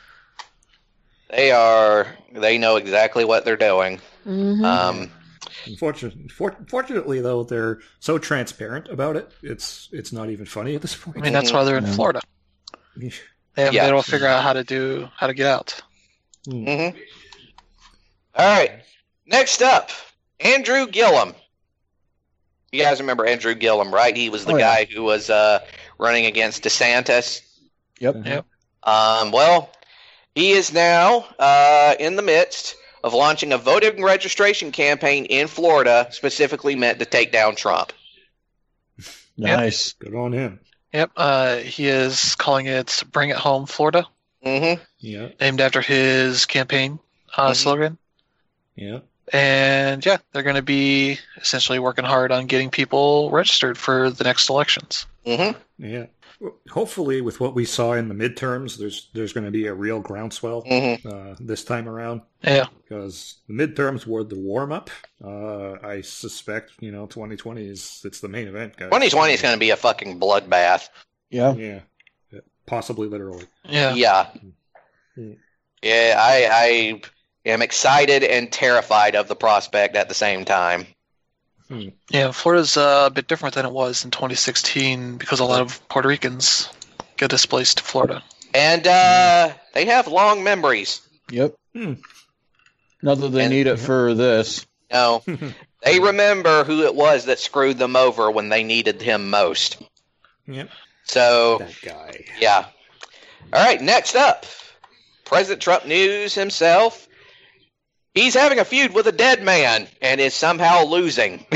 They are. They know exactly what they're doing. Mhm. Um, Unfortunately, for, fortunately, though, they're so transparent about it. It's it's not even funny at this point. I mean, that's why they're in Yeah. Florida. They haven't Yeah. been able to figure out how to do how to get out. Hmm. mhm. All right. Next up, Andrew Gillum. You guys remember Andrew Gillum, right? He was the Oh, yeah. guy who was uh, running against DeSantis. Yep. Uh-huh. Yep. Um, well, he is now uh, in the midst of launching a voting registration campaign in Florida, specifically meant to take down Trump. Nice. Good on him. Yep. Uh, he is calling it "Bring It Home, Florida," Mm-hmm. Yeah. named after his campaign uh, Mhm. slogan. Yeah. And yeah, they're going to be essentially working hard on getting people registered for the next elections. Mm-hmm. Yeah. Hopefully, with what we saw in the midterms, there's there's going to be a real groundswell Mm-hmm. uh, this time around. Yeah. Because the midterms were the warm up. Uh, I suspect you know twenty twenty is it's the main event, guys. twenty twenty is going to be a fucking bloodbath. Yeah. Yeah, possibly literally. Yeah. Yeah. Mm. Yeah, I, I am excited and terrified of the prospect at the same time. Yeah, Florida's uh, a bit different than it was in twenty sixteen because a lot of Puerto Ricans get displaced to Florida. And uh, they have long memories. Yep. Hmm. Not that they And- need it for this. No, they remember who it was that screwed them over when they needed him most. Yep. So, That guy. yeah. All right, next up, President Trump news himself. He's having a feud with a dead man and is somehow losing.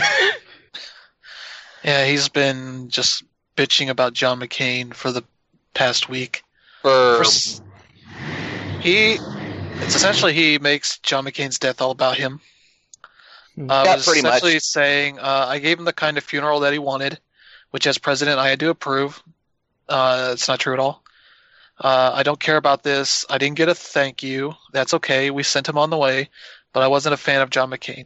Yeah, he's been just bitching about John McCain for the past week. For For s- he, it's essentially he makes John McCain's death all about him. Uh, Yeah, was pretty much. essentially saying, uh, I gave him the kind of funeral that he wanted, which as president I had to approve. Uh, it's not true at all. Uh, I don't care about this. I didn't get a thank you. That's okay. We sent him on the way, but I wasn't a fan of John McCain.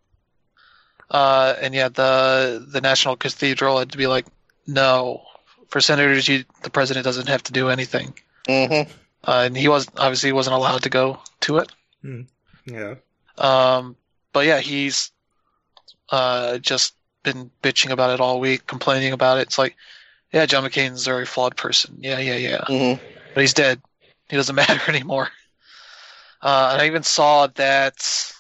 Uh, and yeah, the the National Cathedral had to be like, no, for senators, you, the president doesn't have to do anything. Mhm. Uh, and he was obviously he wasn't allowed to go to it. Yeah. Um, but yeah, he's uh, just been bitching about it all week, complaining about it. It's like, yeah, John McCain's a very flawed person. Yeah, yeah, yeah. Mhm. But he's dead. He doesn't matter anymore. Uh, and I even saw that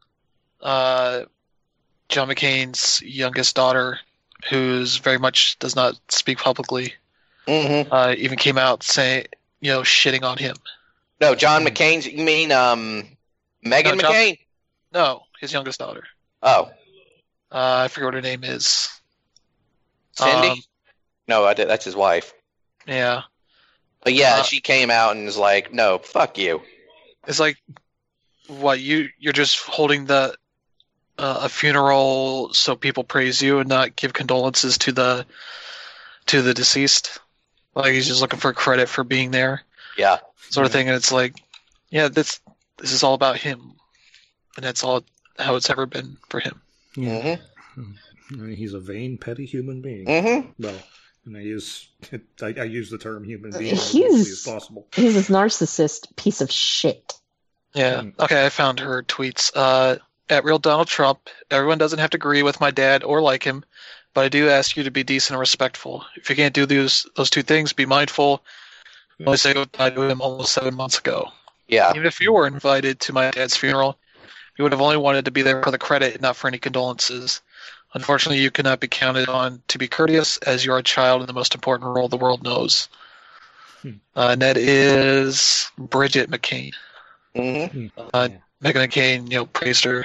uh, John McCain's youngest daughter, who's very much does not speak publicly, Mhm. uh, even came out saying, you know, shitting on him. No, John McCain's. You mean um, Megan No, John- McCain? No, his youngest daughter. Oh, Uh, I forget what her name is. Cindy? Um, no, I did, that's his wife. Yeah. But yeah, Uh, she came out and was like, "No, fuck you." It's like, what, you, you're just holding the uh, a funeral so people praise you and not give condolences to the to the deceased? Like, he's just looking for credit for being there, Yeah. sort of Yeah. thing. And it's like, yeah, this this is all about him. And that's all how it's ever been for him. Yeah. Mhm. I mean, he's a vain, petty human being. Mhm. Well, and I use I, I use the term human being as He's- loosely as possible. He's this narcissist piece of shit. Yeah. Mm. Okay, I found her tweets. Uh, at Real Donald Trump, everyone doesn't have to agree with my dad or like him, but I do ask you to be decent and respectful. If you can't do those those two things, be mindful. I only said goodbye to him almost seven months ago. Yeah. Even if you were invited to my dad's funeral, you would have only wanted to be there for the credit, not for any condolences. Unfortunately, you cannot be counted on to be courteous, as you are a child in the most important role the world knows. Hmm. Uh, and that is Bridget McCain. Mhm. Uh, Meghan McCain, you know, praised her.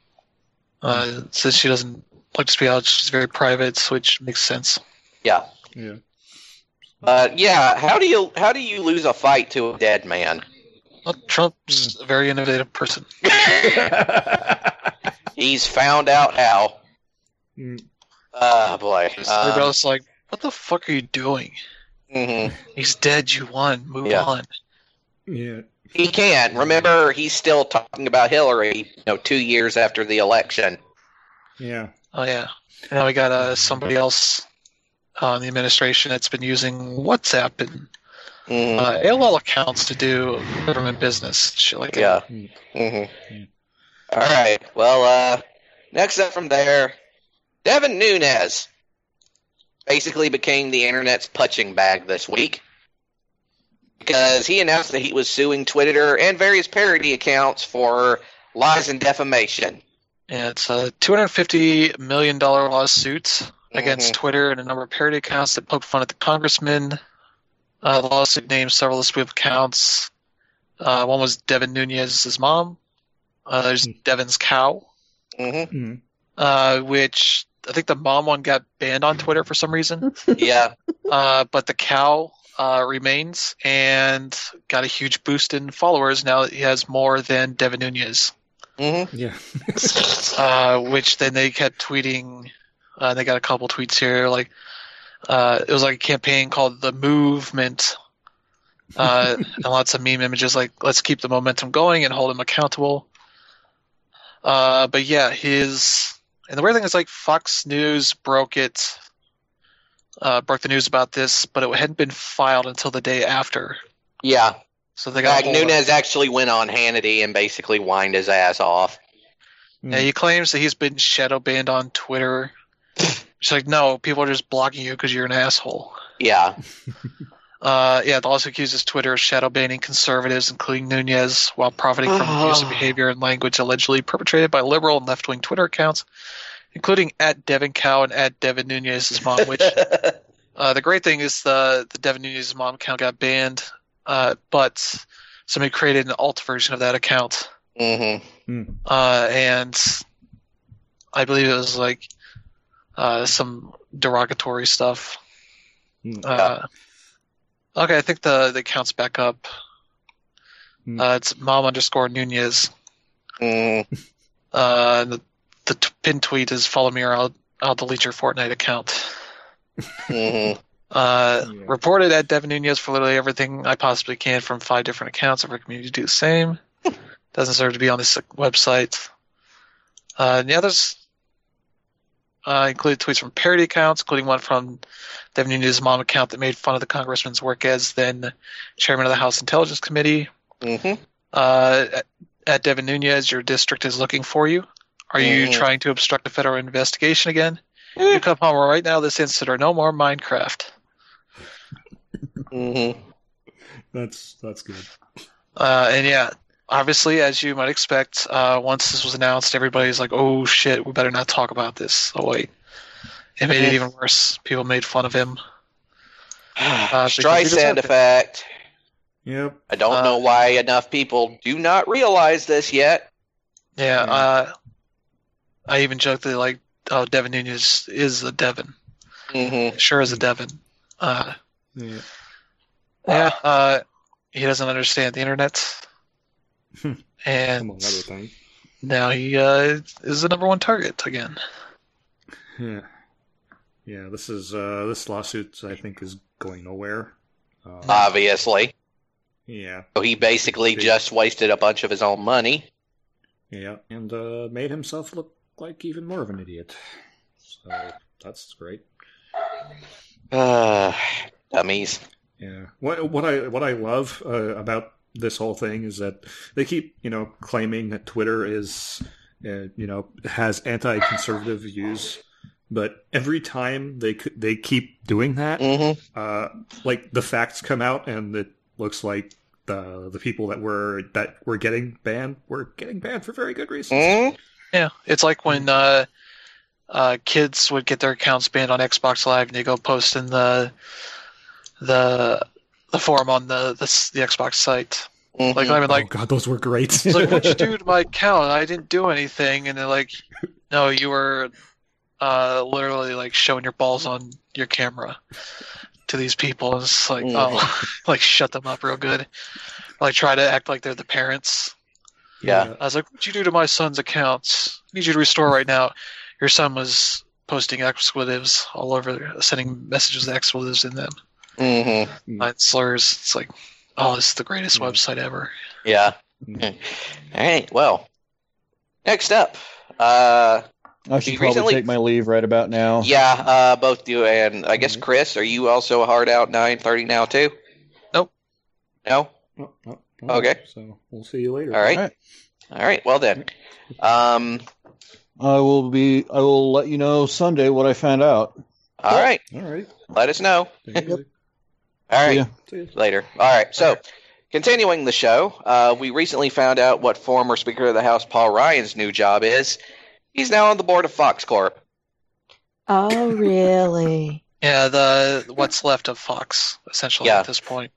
Uh, says she doesn't like to speak out. She's very private, which makes sense. Yeah. Yeah. Uh, yeah. How do you how do you lose a fight to a dead man? Well, Trump's a very innovative person. He's found out how. Mm. Oh boy. Everybody Um, else is like, what the fuck are you doing? mhm. He's dead. You won. Move Yeah. on. Yeah. He can. Remember, he's still talking about Hillary. You know, two years after the election. Yeah. Oh yeah. And now we got uh, somebody else uh, in the administration that's been using WhatsApp and Mhm. uh, A O L accounts to do government business, shit like that. Yeah. Mm. Mm-hmm. All right. Well, uh, next up from there, Devin Nunes basically became the internet's punching bag this week because he announced that he was suing Twitter and various parody accounts for lies and defamation. Yeah, it's a two hundred fifty million dollars lawsuit against Mhm. Twitter and a number of parody accounts that poked fun at the congressman. Uh, the lawsuit named several spoof accounts. Uh, one was Devin Nunes' mom. Uh, there's Devin's cow, Mm-hmm. Mm. uh, which I think the mom one got banned on Twitter for some reason. Yeah. Uh, but the cow uh, remains and got a huge boost in followers now that he has more than Devin Nunes. Mm-hmm. Yeah. uh, which then they kept tweeting. Uh, they got a couple tweets here, like uh, it was like a campaign called the Movement, uh, and lots of meme images like "Let's keep the momentum going and hold him accountable." Uh, but yeah, his and the weird thing is like Fox News broke it, uh, broke the news about this, but it hadn't been filed until the day after. Yeah. So they got Like, Nunes actually went on Hannity and basically whined his ass off. Yeah, he claims that he's been shadow banned on Twitter. It's like, no, people are just blocking you because you're an asshole. Yeah. Uh, yeah, it also accuses Twitter of shadow banning conservatives, including Nunes, while profiting from abusive behavior and language allegedly perpetrated by liberal and left-wing Twitter accounts, including at Devin Cow and at Devin Nunes' mom. Which uh, the great thing is the the Devin Nunes' mom account got banned, uh, but somebody created an alt version of that account, Mm-hmm. uh, and I believe it was like uh, some derogatory stuff. Uh, okay, I think the, the account's back up. Hmm. Uh, it's mom underscore Nunez. Mm. Uh, the the t- pin tweet is follow me or I'll, I'll delete your Fortnite account. Mm-hmm. Uh, Yeah. Reported at Devin Nunes for literally everything I possibly can from five different accounts. I recommend you do the same. Doesn't deserve to be on this website. Uh, and the others uh, included tweets from parody accounts, including one from Devin Nunes' mom account that made fun of the congressman's work as then chairman of the House Intelligence Committee. Mm-hmm. Uh, at, at Devin Nunes, your district is looking for you. Are you Mhm. trying to obstruct a federal investigation again? Eh. You come home right now this instant or no more Minecraft. Mm-hmm. That's that's good. Uh, and yeah, obviously, as you might expect, uh, once this was announced, everybody's like, oh shit, we better not talk about this. Oh wait. It made it even worse. People made fun of him. Uh, because he Streisand deserved it. effect. Yep. I don't Uh, know why enough people do not realize this yet. Yeah, Yeah. uh, I even joked that, like, oh, Devin Nunes is a Devin. Mm-hmm. Sure is a Devin. Uh, Yeah. yeah, uh, he doesn't understand the internet. And Among other things. now he uh, is the number one target again. Yeah. Yeah. This is uh, this lawsuit. I think is going nowhere. Um, Obviously. yeah. So he basically Big- just wasted a bunch of his own money. Yeah. And uh, made himself look like even more of an idiot. So that's great. Uh, dummies. Yeah. What what I what I love uh, about this whole thing is that they keep you know claiming that Twitter is uh, you know has anti-conservative views, but every time they c- they keep doing that, Mm-hmm. uh, like the facts come out and it looks like the the people that were that were getting banned were getting banned for very good reasons. Mm-hmm. Yeah, it's like when uh, uh, kids would get their accounts banned on Xbox Live and they go post in the the the forum on the the, the Xbox site. Mm-hmm. Like I mean, like oh god, those were great. it's like, what'd you do to my account? I didn't do anything. And they're like, no, you were uh, literally like showing your balls on your camera to these people. And it's like, Mhm. oh, like shut them up real good. Like try to act like they're the parents. Yeah. I was like, what'd you do to my son's accounts? I need you to restore right now. Your son was posting expletives all over, sending messages with expletives in them. Mm-hmm. Uh, slurs. It's like, oh, this is the greatest Yeah. website ever. Yeah. Mm. All right. Well, next up. Uh, I should You probably recently- take my leave right about now. yeah. Uh, both you and I guess Mhm. Chris. Are you also a hard out nine thirty now too? Nope. No. Oh, oh, Okay. So we'll see you later. All right. All right. All right. Well then. Um. I will be. I will let you know Sunday what I found out. All right. All right. Let us know. Take it easy. All right. See ya. See ya. Later. All right. So, continuing the show, uh, we recently found out what former Speaker of the House Paul Ryan's new job is. He's now on the board of Fox Corp. Oh, really? Yeah, the what's left of Fox, essentially, Yeah. at this point.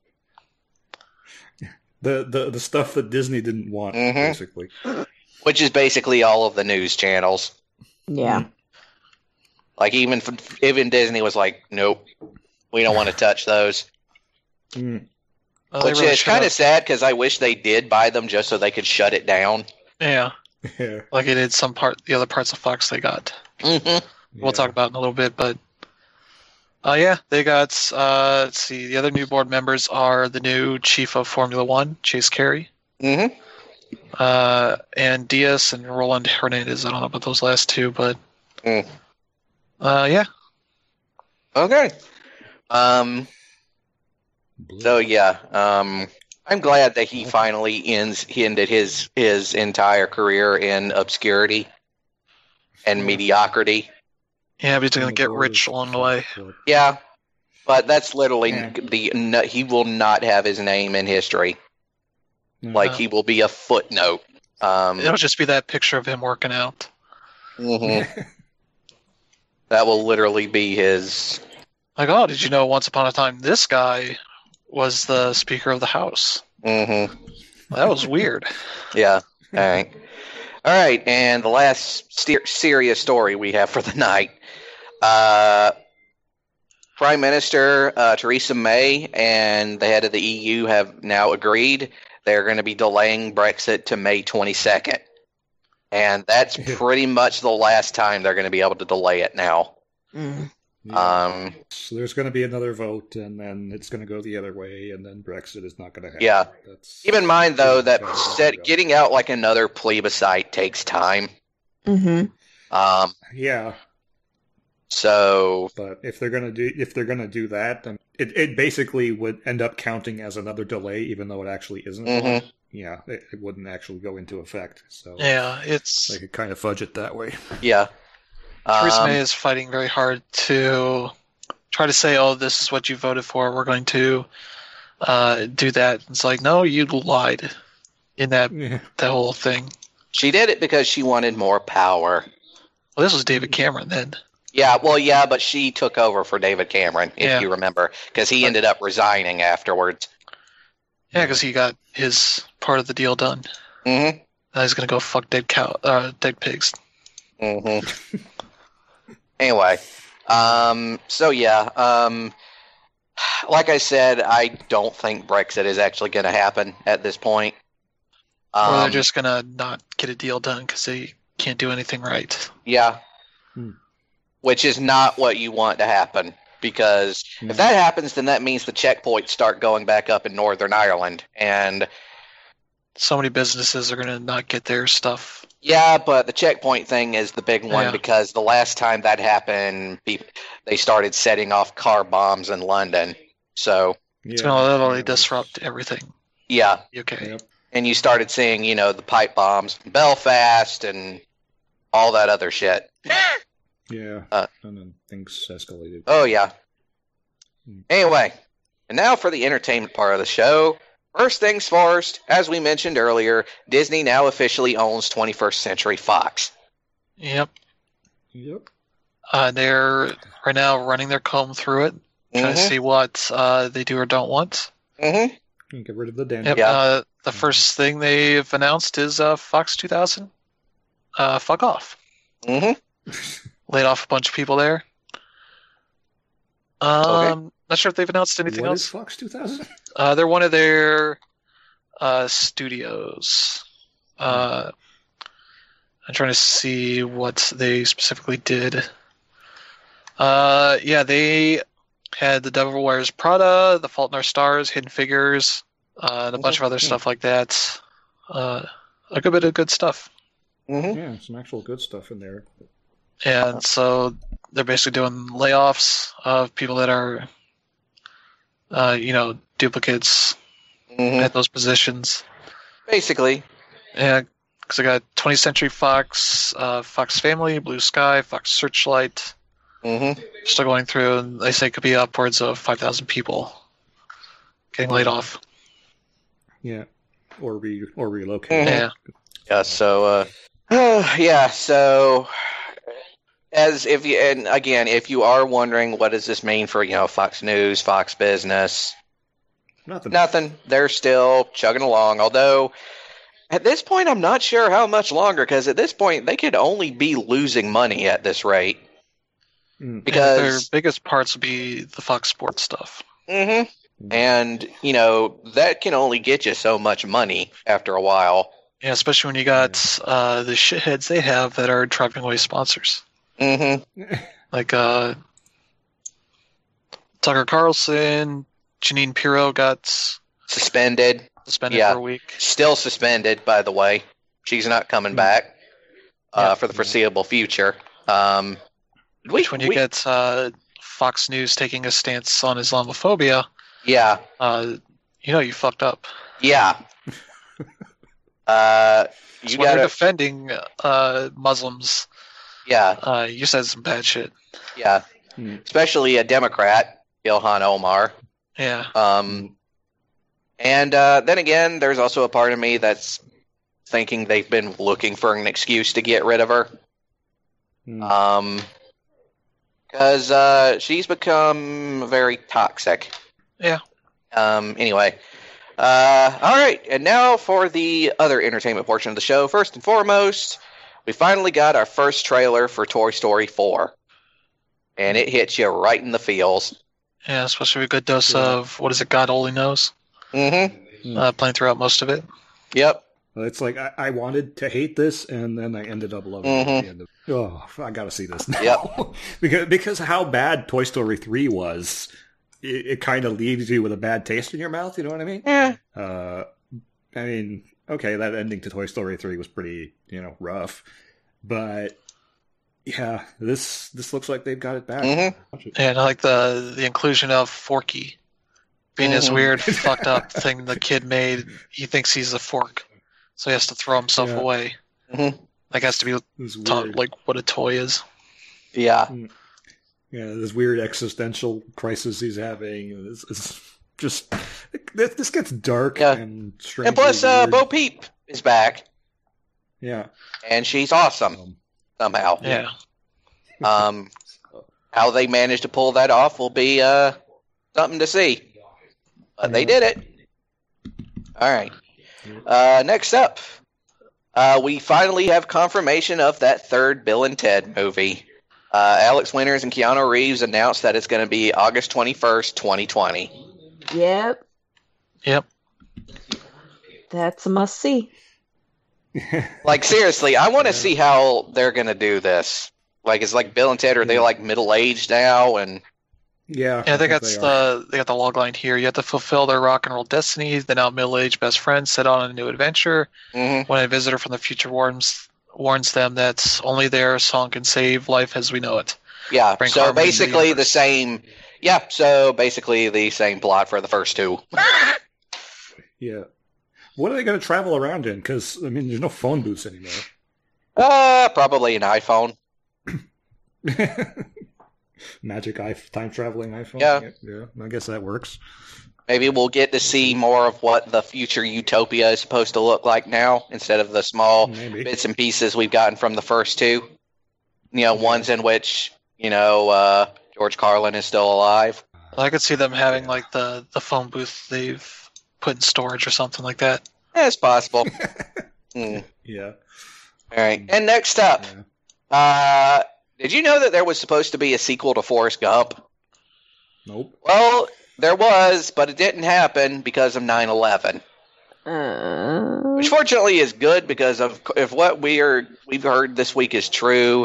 The, the the stuff that Disney didn't want, Mhm. basically. Which is basically all of the news channels. Yeah. Like even even Disney was like, nope, we don't want to touch those. Mm. Well, they Which really is should kind of have- sad because I wish they did buy them just so they could shut it down. Yeah. Yeah. like it did some part, the other parts of Fox they got. Mm-hmm. We'll talk about it in a little bit, but uh, yeah, they got. Uh, let's see, the other new board members are the new chief of Formula One, Chase Carey, Mm-hmm. uh, and Diaz and Roland Hernandez. I don't know about those last two, but Mm. uh, yeah, Okay. Um. So yeah. Um. I'm glad that he finally ends. He ended his his entire career in obscurity and mediocrity. yeah, but he's gonna get rich along the way. Yeah, but that's literally Yeah. the no, he will not have his name in history. Like No. he will be a footnote. Um, It'll just be that picture of him working out. mhm. That will literally be his. Like, oh, did you know once upon a time this guy was the Speaker of the House? Mm-hmm. That was weird. Yeah. All right. All right. And the last ser- serious story we have for the night. Uh, Prime Minister uh, Theresa May and the head of the E U have now agreed they're going to be delaying Brexit to May twenty-second. And that's pretty much the last time they're going to be able to delay it now. Mm. Yeah. Um, So there's going to be another vote, and then it's going to go the other way, and then Brexit is not going to happen. Yeah. That's, keep in mind, though, that Yeah. set, getting out like another plebiscite takes time. Mm-hmm. Um, yeah. so, But if they're going to do if they're going to do that, then it, it basically would end up counting as another delay, even though it actually isn't. Mhm. one. Yeah, it, it wouldn't actually go into effect. So Yeah, it's they could kind of fudge it that way. yeah. Theresa Um, May is fighting very hard to try to say, "Oh, this is what you voted for. We're going to uh, do that." It's like, no, you lied in that Yeah. that whole thing. she did it because she wanted more power. Well, this was David Cameron then. Yeah, well, yeah, but she took over for David Cameron, if Yeah. you remember, because he ended up resigning afterwards. Yeah, because he got his part of the deal done. Mm-hmm. Now he's gonna go fuck dead cow, uh, dead pigs. Mm-hmm. Anyway, um, so yeah, um, like I said, I don't think Brexit is actually going to happen at this point. Um, or they're just gonna not get a deal done because they can't do anything right. yeah, Hmm. which is not what you want to happen. Because No. if that happens, then that means the checkpoints start going back up in Northern Ireland. And So many businesses are gonna not get their stuff. yeah, but the checkpoint thing is the big one Yeah. because the last time that happened, pe- they started setting off car bombs in London. So, It's Yeah. gonna literally That was- disrupt everything. yeah. U K. Yep. And you started seeing, you know, the pipe bombs in Belfast and all that other shit. Yeah. Uh, and then things escalated. Oh, yeah. Hmm. Anyway, and now for the entertainment part of the show. First things first, as we mentioned earlier, Disney now officially owns twenty-first Century Fox. Yep. Yep. Uh, they're right now running their comb through it, trying to Mm-hmm. see what uh, they do or don't want. Mm-hmm. And get rid of the den. Yep. Yeah. Uh, the first thing they've announced is uh, Fox two thousand. Uh, fuck off. Mm-hmm. Laid off a bunch of people there. Um, Not sure if they've announced anything What else. is Fox two thousand? Uh, they're one of their uh, studios. Uh, I'm trying to see what they specifically did. Uh, yeah, they had The Devil Wears Prada, The Fault in Our Stars, Hidden Figures, uh, and a bunch of other Mhm. stuff like that. Uh, a good bit of good stuff. Mm-hmm. Yeah, some actual good stuff in there. And so they're basically doing layoffs of people that are, uh, you know, duplicates Mm-hmm. at those positions. Basically. Yeah, because I got twentieth Century Fox, uh, Fox Family, Blue Sky, Fox Searchlight. Mm-hmm. Still going through, and they say it could be upwards of five thousand people getting laid off. Yeah. Or re or relocate. Mhm. Yeah. Yeah, so, uh, yeah, so, as if you, and again, if you are wondering what does this mean for, you know, Fox News, Fox Business, Nothing. nothing. They're still chugging along, although at this point, I'm not sure how much longer, because at this point, they could only be losing money at this rate. Mm. Because, their biggest parts would be the Fox Sports stuff. Mhm. and, you know, that can only get you so much money after a while. Yeah, especially when you got uh, the shitheads they have that are driving away sponsors. Mm-hmm. Like uh, Tucker Carlson, Janine Pirro got Suspended. suspended Yeah. for a week. Still suspended, by the way. She's not coming back uh, Yeah. for the foreseeable future. Um, we, Which when you we- get uh, Fox News taking a stance on Islamophobia, yeah, uh, you know you fucked up. yeah. uh, you So when you're gotta, defending uh, Muslims, yeah, uh, you said some bad shit. yeah. Hmm. Especially a Democrat, Ilhan Omar. Yeah. Um, and uh, then again, there's also a part of me that's thinking they've been looking for an excuse to get rid of her. Hmm. Um, because uh, she's become very toxic. Yeah. Um. Anyway. Uh. All right. And now for the other entertainment portion of the show. First and foremost, we finally got our first trailer for Toy Story four, and it hits you right in the feels. Yeah, especially a good dose Yeah. of, what is it, God only knows, Mm-hmm. uh, playing throughout most of it. Yep. Well, it's like I, I wanted to hate this, and then I ended up loving it at the end of. Oh, I gotta see this now. Yep. because because how bad Toy Story three was, it, it kind of leaves you with a bad taste in your mouth. You know what I mean? Yeah. Uh, I mean, okay, that ending to Toy Story three was pretty, you know, rough, but yeah, this this looks like they've got it back. Mhm. And I like the the inclusion of Forky being this Mhm. weird, fucked up thing the kid made. He thinks he's a fork, so he has to throw himself Yeah. away. Mhm. Like has to be This taught weird, like what a toy is. Yeah. yeah, this weird existential crisis he's having. It's, it's just this, this gets dark Yeah. and strange. And plus, uh, Bo Peep is back, yeah, and she's awesome um, somehow. Yeah. Um, how they managed to pull that off will be uh something to see. But they did it. All right. Uh, next up, uh, we finally have confirmation of that third Bill and Ted movie. Uh, Alex Winters and Keanu Reeves announced that it's going to be August twenty-first, twenty twenty. Yep, Yep. that's a must see. Like, seriously, I want to see how they're going to do this. Like, it's like Bill and Ted, are they like middle-aged now? And yeah, Yeah, I think think that's they are. the they got the log line here. You have to fulfill their rock and roll destinies. The now middle-aged best friends set on a new adventure. Mhm. When a visitor from the future warns warns them that only their song can save life as we know it. yeah, Bring so harmony to the basically the universe. same. Yeah, so basically the same plot for the first two. Yeah. What are they going to travel around in? Because, I mean, there's no phone booths anymore. Uh, probably an iPhone. Magic i time traveling iPhone. Yeah. yeah, I guess that works. Maybe we'll get to see more of what the future utopia is supposed to look like now, instead of the small Maybe. bits and pieces we've gotten from the first two. You know, ones in which, you know, uh, George Carlin is still alive. I could see them having like the, the phone booth they've put in storage or something like that. Yeah, it's possible. Hmm. Yeah. All right. And next up, yeah. uh, did you know that there was supposed to be a sequel to Forrest Gump? Nope. Well, there was, but it didn't happen because of nine eleven. Uh, Which fortunately is good, because of if what we are we've heard this week is true,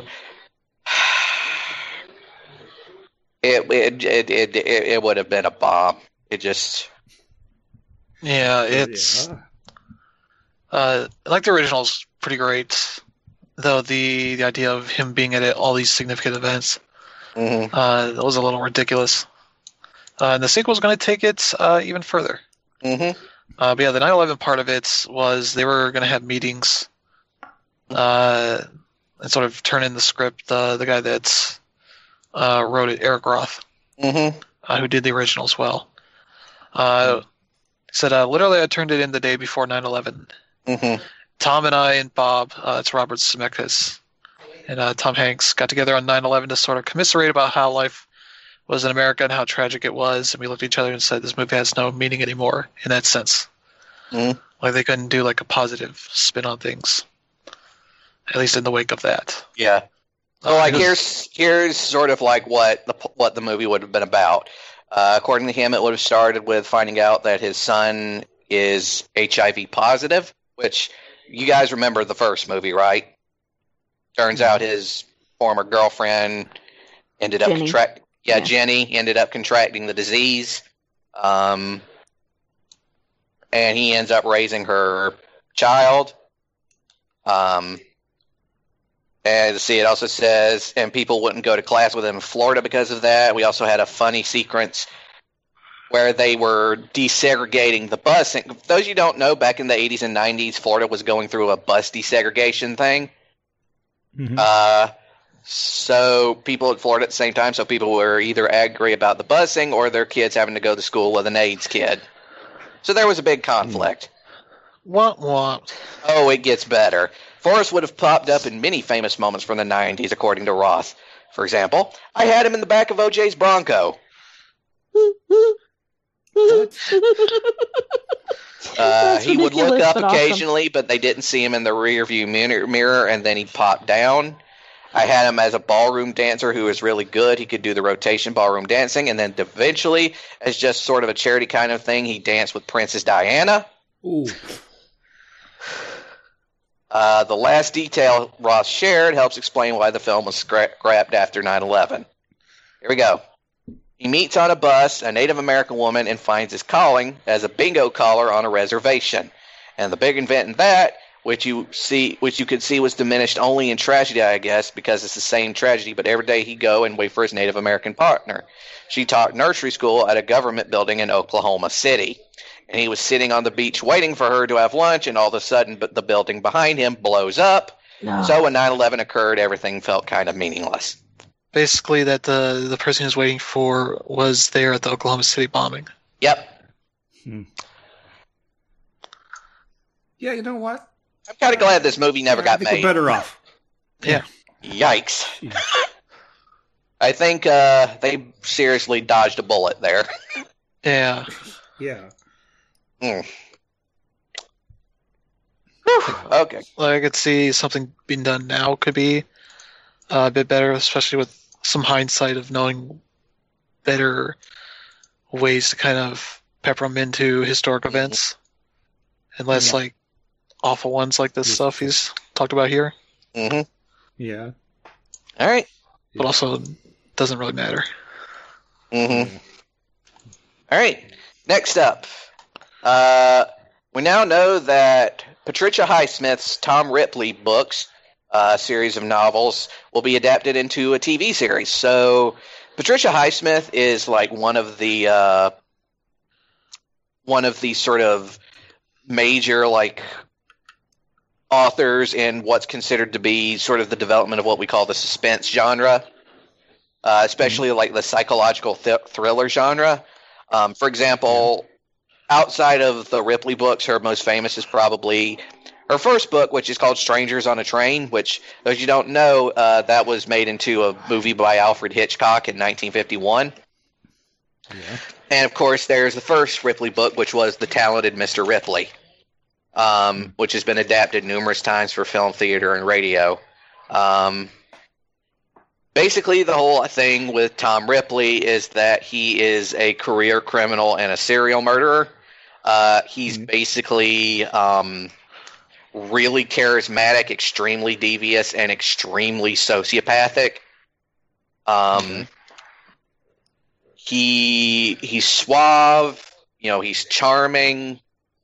it it it it, it, it would have been a bomb. It just Yeah, it's Yeah. uh, I like the original's pretty great, though the the idea of him being at all these significant events mhm. uh, that was a little ridiculous. Uh, and the sequel's going to take it uh, even further. Mhm. Uh, but yeah, the nine eleven part of it was they were going to have meetings uh, and sort of turn in the script. The the guy that uh, wrote it, Eric Roth, Mhm. uh, who did the original as well, uh, said uh, literally I turned it in the day before nine eleven. Mhm. Tom and I and Bob, uh, it's Robert Zemeckis, and uh, Tom Hanks got together on nine eleven to sort of commiserate about how life was in America and how tragic it was. And we looked at each other and said, this movie has no meaning anymore in that sense. Mhm. Like they couldn't do like a positive spin on things, at least in the wake of that. Yeah. So Uh, like because- here's here's sort of like what the what the movie would have been about. Uh, according to him, it would have started with finding out that his son is H I V positive, which you guys remember the first movie, right? Turns out his former girlfriend ended up Jenny. contract. Yeah, Yeah. Jenny ended up contracting the disease, um, and he ends up raising her child. Um, and see, it also says, and people wouldn't go to class with him in Florida because of that. We also had a funny sequence where they were desegregating the bus. And those of you who don't know, back in the eighties and nineties, Florida was going through a bus desegregation thing. Mhm. Uh, so people in Florida at the same time, so people were either angry about the busing or their kids having to go to school with an AIDS kid. So there was a big conflict. Womp womp. Oh, it gets better. Forrest would have popped up in many famous moments from the nineties, according to Roth. For example, I had him in the back of O J's Bronco. Uh, he would look up occasionally, but they didn't see him in the rear view mirror, mirror, and then he'd pop down. I had him as a ballroom dancer who was really good. He could do the rotation ballroom dancing, and then eventually, as just sort of a charity kind of thing, he danced with Princess Diana. Ooh. Uh, the last detail Ross shared helps explain why the film was scra- scrapped after nine eleven. Here we go. He meets on a bus a Native American woman and finds his calling as a bingo caller on a reservation. And the big event in that, which you see, which you could see was diminished only in tragedy, I guess, because it's the same tragedy, but every day he'd go and wait for his Native American partner. She taught nursery school at a government building in Oklahoma City. And he was sitting on the beach waiting for her to have lunch, and all of a sudden but the building behind him blows up. No. So when nine eleven occurred, everything felt kind of meaningless. Basically, that the the person he was waiting for was there at the Oklahoma City bombing. Yep. Hmm. Yeah, you know what? I'm kind of glad this movie never Yeah, I got think made. We're better off. Yeah. Yikes. Jeez. I think uh, they seriously dodged a bullet there. Yeah. Yeah. Mm. Whew, okay. Like, I could see something being done now could be uh, a bit better, especially with some hindsight of knowing better ways to kind of pepper them into historic events, and less Yeah. like awful ones like this Yes. stuff he's talked about here. hmm Yeah. All right. But also doesn't really matter. hmm All right. Next up, uh, we now know that Patricia Highsmith's Tom Ripley books, uh, series of novels, will be adapted into a T V series. So Patricia Highsmith is like one of the uh, one of the sort of major like authors in what's considered to be sort of the development of what we call the suspense genre, uh, especially like the psychological th- thriller genre. Um, for example, outside of the Ripley books, her most famous is probably her first book, which is called Strangers on a Train, which, those you don't know, uh, that was made into a movie by Alfred Hitchcock in nineteen fifty-one. Yeah. And, of course, there's the first Ripley book, which was The Talented Mister Ripley, um, which has been adapted numerous times for film, theater, and radio. Um, basically, the whole thing with Tom Ripley is that he is a career criminal and a serial murderer. Uh, he's Mhm. basically um, really charismatic, extremely devious, and extremely sociopathic. Um, Okay. He he's suave, you know, he's charming.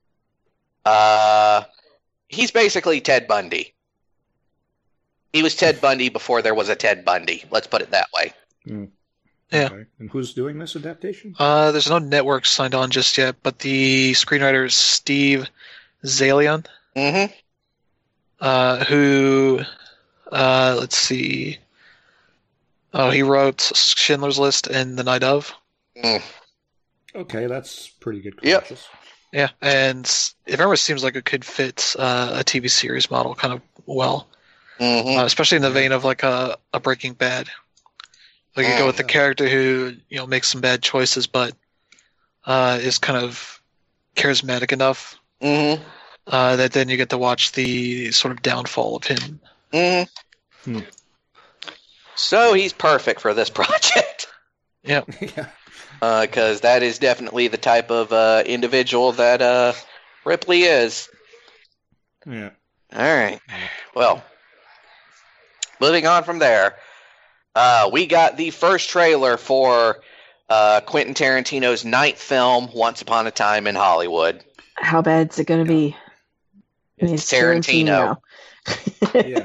Uh, he's basically Ted Bundy. He was Ted Bundy before there was a Ted Bundy. Let's put it that way. Mm. Yeah. Okay. And who's doing this adaptation? Uh, there's no network signed on just yet, but the screenwriter is Steve Zalian, Mm-hmm. uh, who, uh, let's see, oh, he wrote Schindler's List and The Night of. Mm. Okay, that's pretty good. Yep. Conscious. Yeah, and if ever, it seems like it could fit uh, a T V series model kind of well, Mm-hmm. uh, especially in the vein of like a, a Breaking Bad. Like you go with the Yeah. character who you know makes some bad choices, but uh, is kind of charismatic enough Mm-hmm. uh, that then you get to watch the sort of downfall of him. Mm-hmm. Hmm. So he's perfect for this project. Yeah, Yeah. Because that is definitely the type of uh, individual that uh, Ripley is. Yeah. All right. Well, moving on from there, uh, we got the first trailer for uh, Quentin Tarantino's ninth film, Once Upon a Time in Hollywood. How bad is it going to be? I mean, It's Tarantino. Yeah.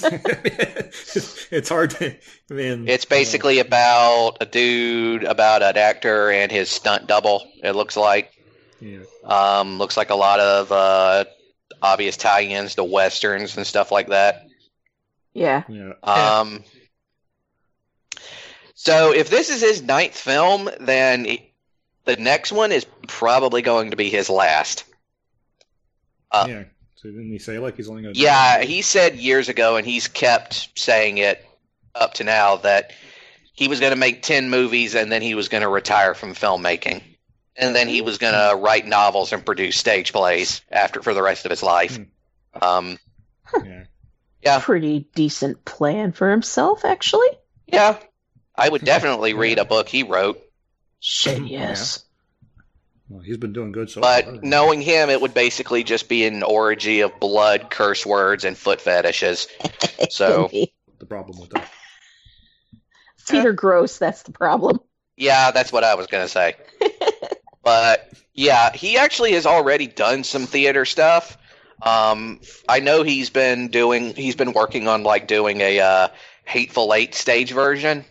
It's hard to. I mean, It's basically about a dude, about an actor and his stunt double, it looks like. yeah. Um, looks like a lot of uh, obvious tie-ins to westerns and stuff like that. Yeah. Yeah. Um, so if this is his ninth film, then he- the next one is probably going to be his last. Uh, yeah. So didn't he say like he's only going to? Yeah, he said years ago, and he's kept saying it up to now, that he was going to make ten movies and then he was going to retire from filmmaking. And then he was going to write novels and produce stage plays after for the rest of his life. Um, Yeah. yeah, Pretty decent plan for himself, actually. yeah. I would definitely read a book he wrote. Shit, yes. Well, he's been doing good so But far. knowing him, it would basically just be an orgy of blood, curse words, and foot fetishes. So, the problem with that. Peter Gross, that's the problem. yeah, that's what I was going to say. But, yeah, he actually has already done some theater stuff. Um, I know he's been doing, he's been working on, like, doing a uh, Hateful Eight stage version.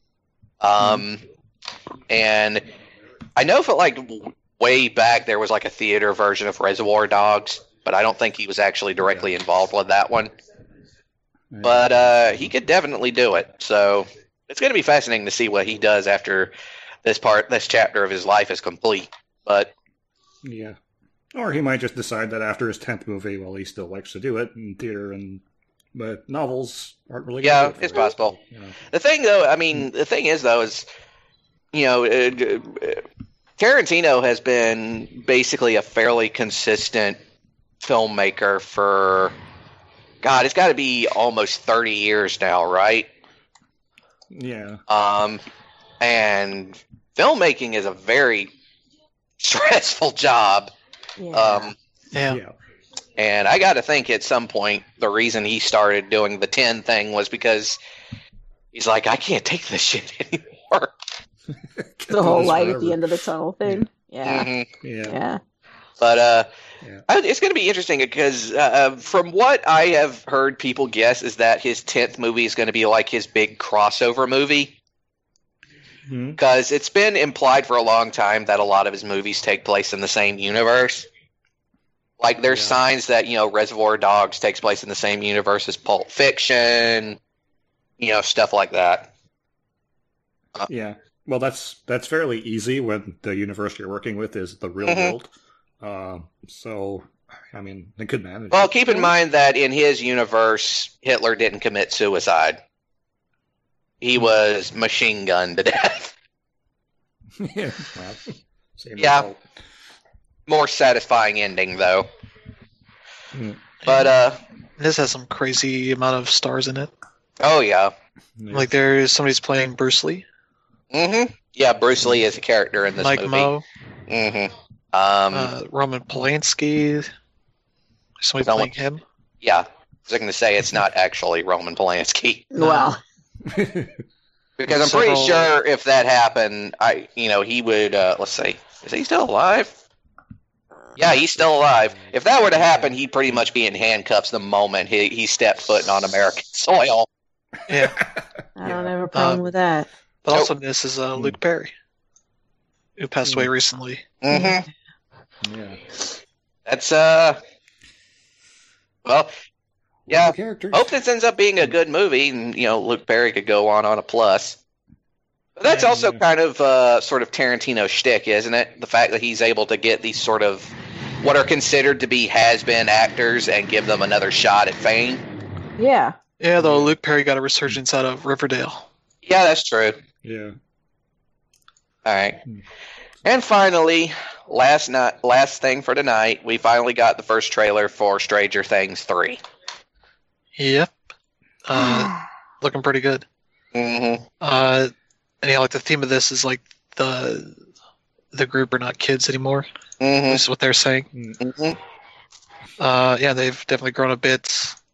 Um, and I know for, like, way back there was, like, a theater version of Reservoir Dogs, but I don't think he was actually directly involved with that one. But uh, he could definitely do it. So it's going to be fascinating to see what he does after this part, this chapter of his life is complete. But Yeah. Or he might just decide that after his tenth movie, well, he still likes to do it in theater, and but novels aren't really. Yeah, gonna do it for it's him, possible. You know. the thing, though, I mean, the thing is, though, is you know, uh, uh, Tarantino has been basically a fairly consistent filmmaker for, God, it's got to be almost thirty years now, right? Yeah. Um, and filmmaking is a very stressful job. Yeah. Um, Yeah. Yeah. and I got to think at some point the reason he started doing the ten thing was because he's like, I can't take this shit anymore. the whole light at the end of the tunnel thing. Yeah. Mhm. Yeah. Yeah. But uh, Yeah. I, it's going to be interesting because uh, from what I have heard people guess is that his tenth movie is going to be like his big crossover movie. Hmm. Because it's been implied for a long time that a lot of his movies take place in the same universe. Like, there's Yeah. signs that, you know, Reservoir Dogs takes place in the same universe as Pulp Fiction, you know, stuff like that. Yeah. Well, that's that's fairly easy when the universe you're working with is the real Mhm. world. Um, so, I mean, they could manage. Well, it. keep in mind that in his universe, Hitler didn't commit suicide. He was machine gunned to death. yeah. Well, same Yeah. result. More satisfying ending, though. Hmm. But, uh, This has some crazy amount of stars in it. oh, yeah. Yeah. Like there's somebody's playing Bruce Lee, hmm Yeah, Bruce Lee is a character in this Mike movie. Moe, hmm Um, uh, Roman Polanski. Somebody Someone- playing him. yeah. I was going to say it's not actually Roman Polanski. Well, Because I'm pretty Several- sure if that happened, I, you know, he would, uh, let's see, is he still alive? Yeah, he's still alive. If that were to happen, he'd pretty much be in handcuffs the moment he, he stepped foot on American soil. Yeah, I don't have a problem Uh, with that. but Nope. also this is uh, Luke Perry, who passed away recently. hmm yeah. That's, uh, well, yeah. Characters. Hope this ends up being a good movie, and, you know, Luke Perry could go on on a plus. But that's Yeah, also yeah. kind of uh, sort of Tarantino shtick, isn't it? The fact that he's able to get these sort of what are considered to be has-been actors and give them another shot at fame. Yeah. Yeah, though Luke Perry got a resurgence out of Riverdale. Yeah, that's true. Yeah. All right. Hmm. And finally, last night, last thing for tonight, we finally got the first trailer for Stranger Things three. Yep, uh, looking pretty good. Mm-hmm. Uh, and yeah, like the theme of this is like the the group are not kids anymore. Mm-hmm. This is what they're saying. Mm-hmm. Uh, yeah, they've definitely grown a bit.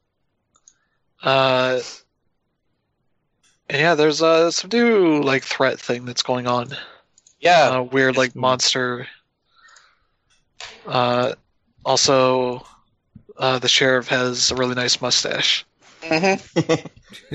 Uh, and yeah, there's uh, some new like threat thing that's going on. Yeah. Uh, weird like monster. Uh, also, uh, the sheriff has a really nice mustache. Mm-hmm.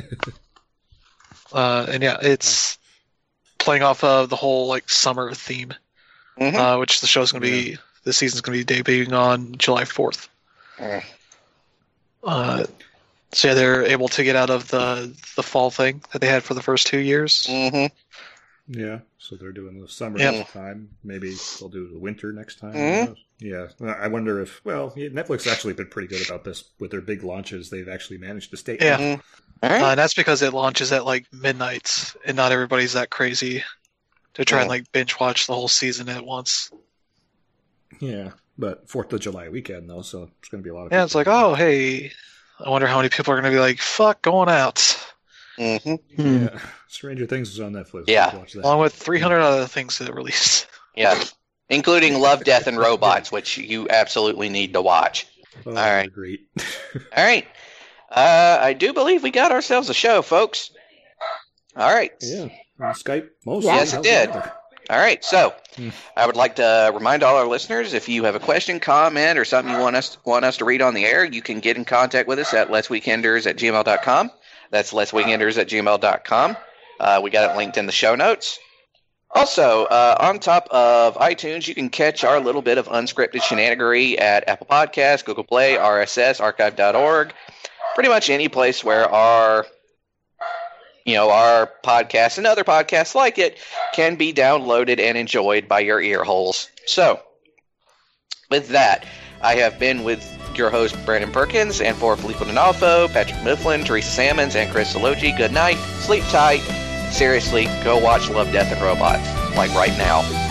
Uh, and yeah, it's playing off of the whole like summer theme, Mm-hmm. uh, which the show's going to be. This season's going to be debuting on July fourth. Mm. Uh, so yeah, they're able to get out of the the fall thing that they had for the first two years. Mm-hmm. Yeah, so they're doing the summer Yep. this time. Maybe they'll do the winter next time. Mhm. Who knows? Yeah, I wonder if, well, yeah, Netflix has actually been pretty good about this with their big launches. They've actually managed to stay. Yeah. Mhm. All Uh, right. and that's because it launches at like midnight, and not everybody's that crazy to try and Yeah. like binge watch the whole season at once. Yeah, but fourth of July weekend, though, so it's going to be a lot of Yeah, it's like, people. oh hey, I wonder how many people are going to be like, fuck, going out, Mm-hmm. Hmm. Yeah, Stranger Things is on Netflix. Yeah. Let's watch that. along with three hundred other things that it released. Yeah. Including Love, Death, and Robots, which you absolutely need to watch. Oh, all right. Great. All right. Uh, I do believe we got ourselves a show, folks. All right. Yeah, on Skype mostly. Yes, it How's did. the weather? All right. So, Hmm. I would like to remind all our listeners, if you have a question, comment, or something you want us want us to read on the air, you can get in contact with us at letsweekenders at gmail dot com. That's letsweekenders at gmail dot com. Uh, we got it linked in the show notes. Also, uh, on top of iTunes, you can catch our little bit of unscripted shenanigery at Apple Podcasts, Google Play, R S S, archive dot org. Pretty much any place where our, you know, our podcast and other podcasts like it can be downloaded and enjoyed by your ear holes. So, with that, I have been with your host, Brandon Perkins, and for Filippo Donalfo, Patrick Mifflin, Teresa Salmons, and Chris Salogi, good night, sleep tight. Seriously, go watch Love, Death, and Robots, like right now.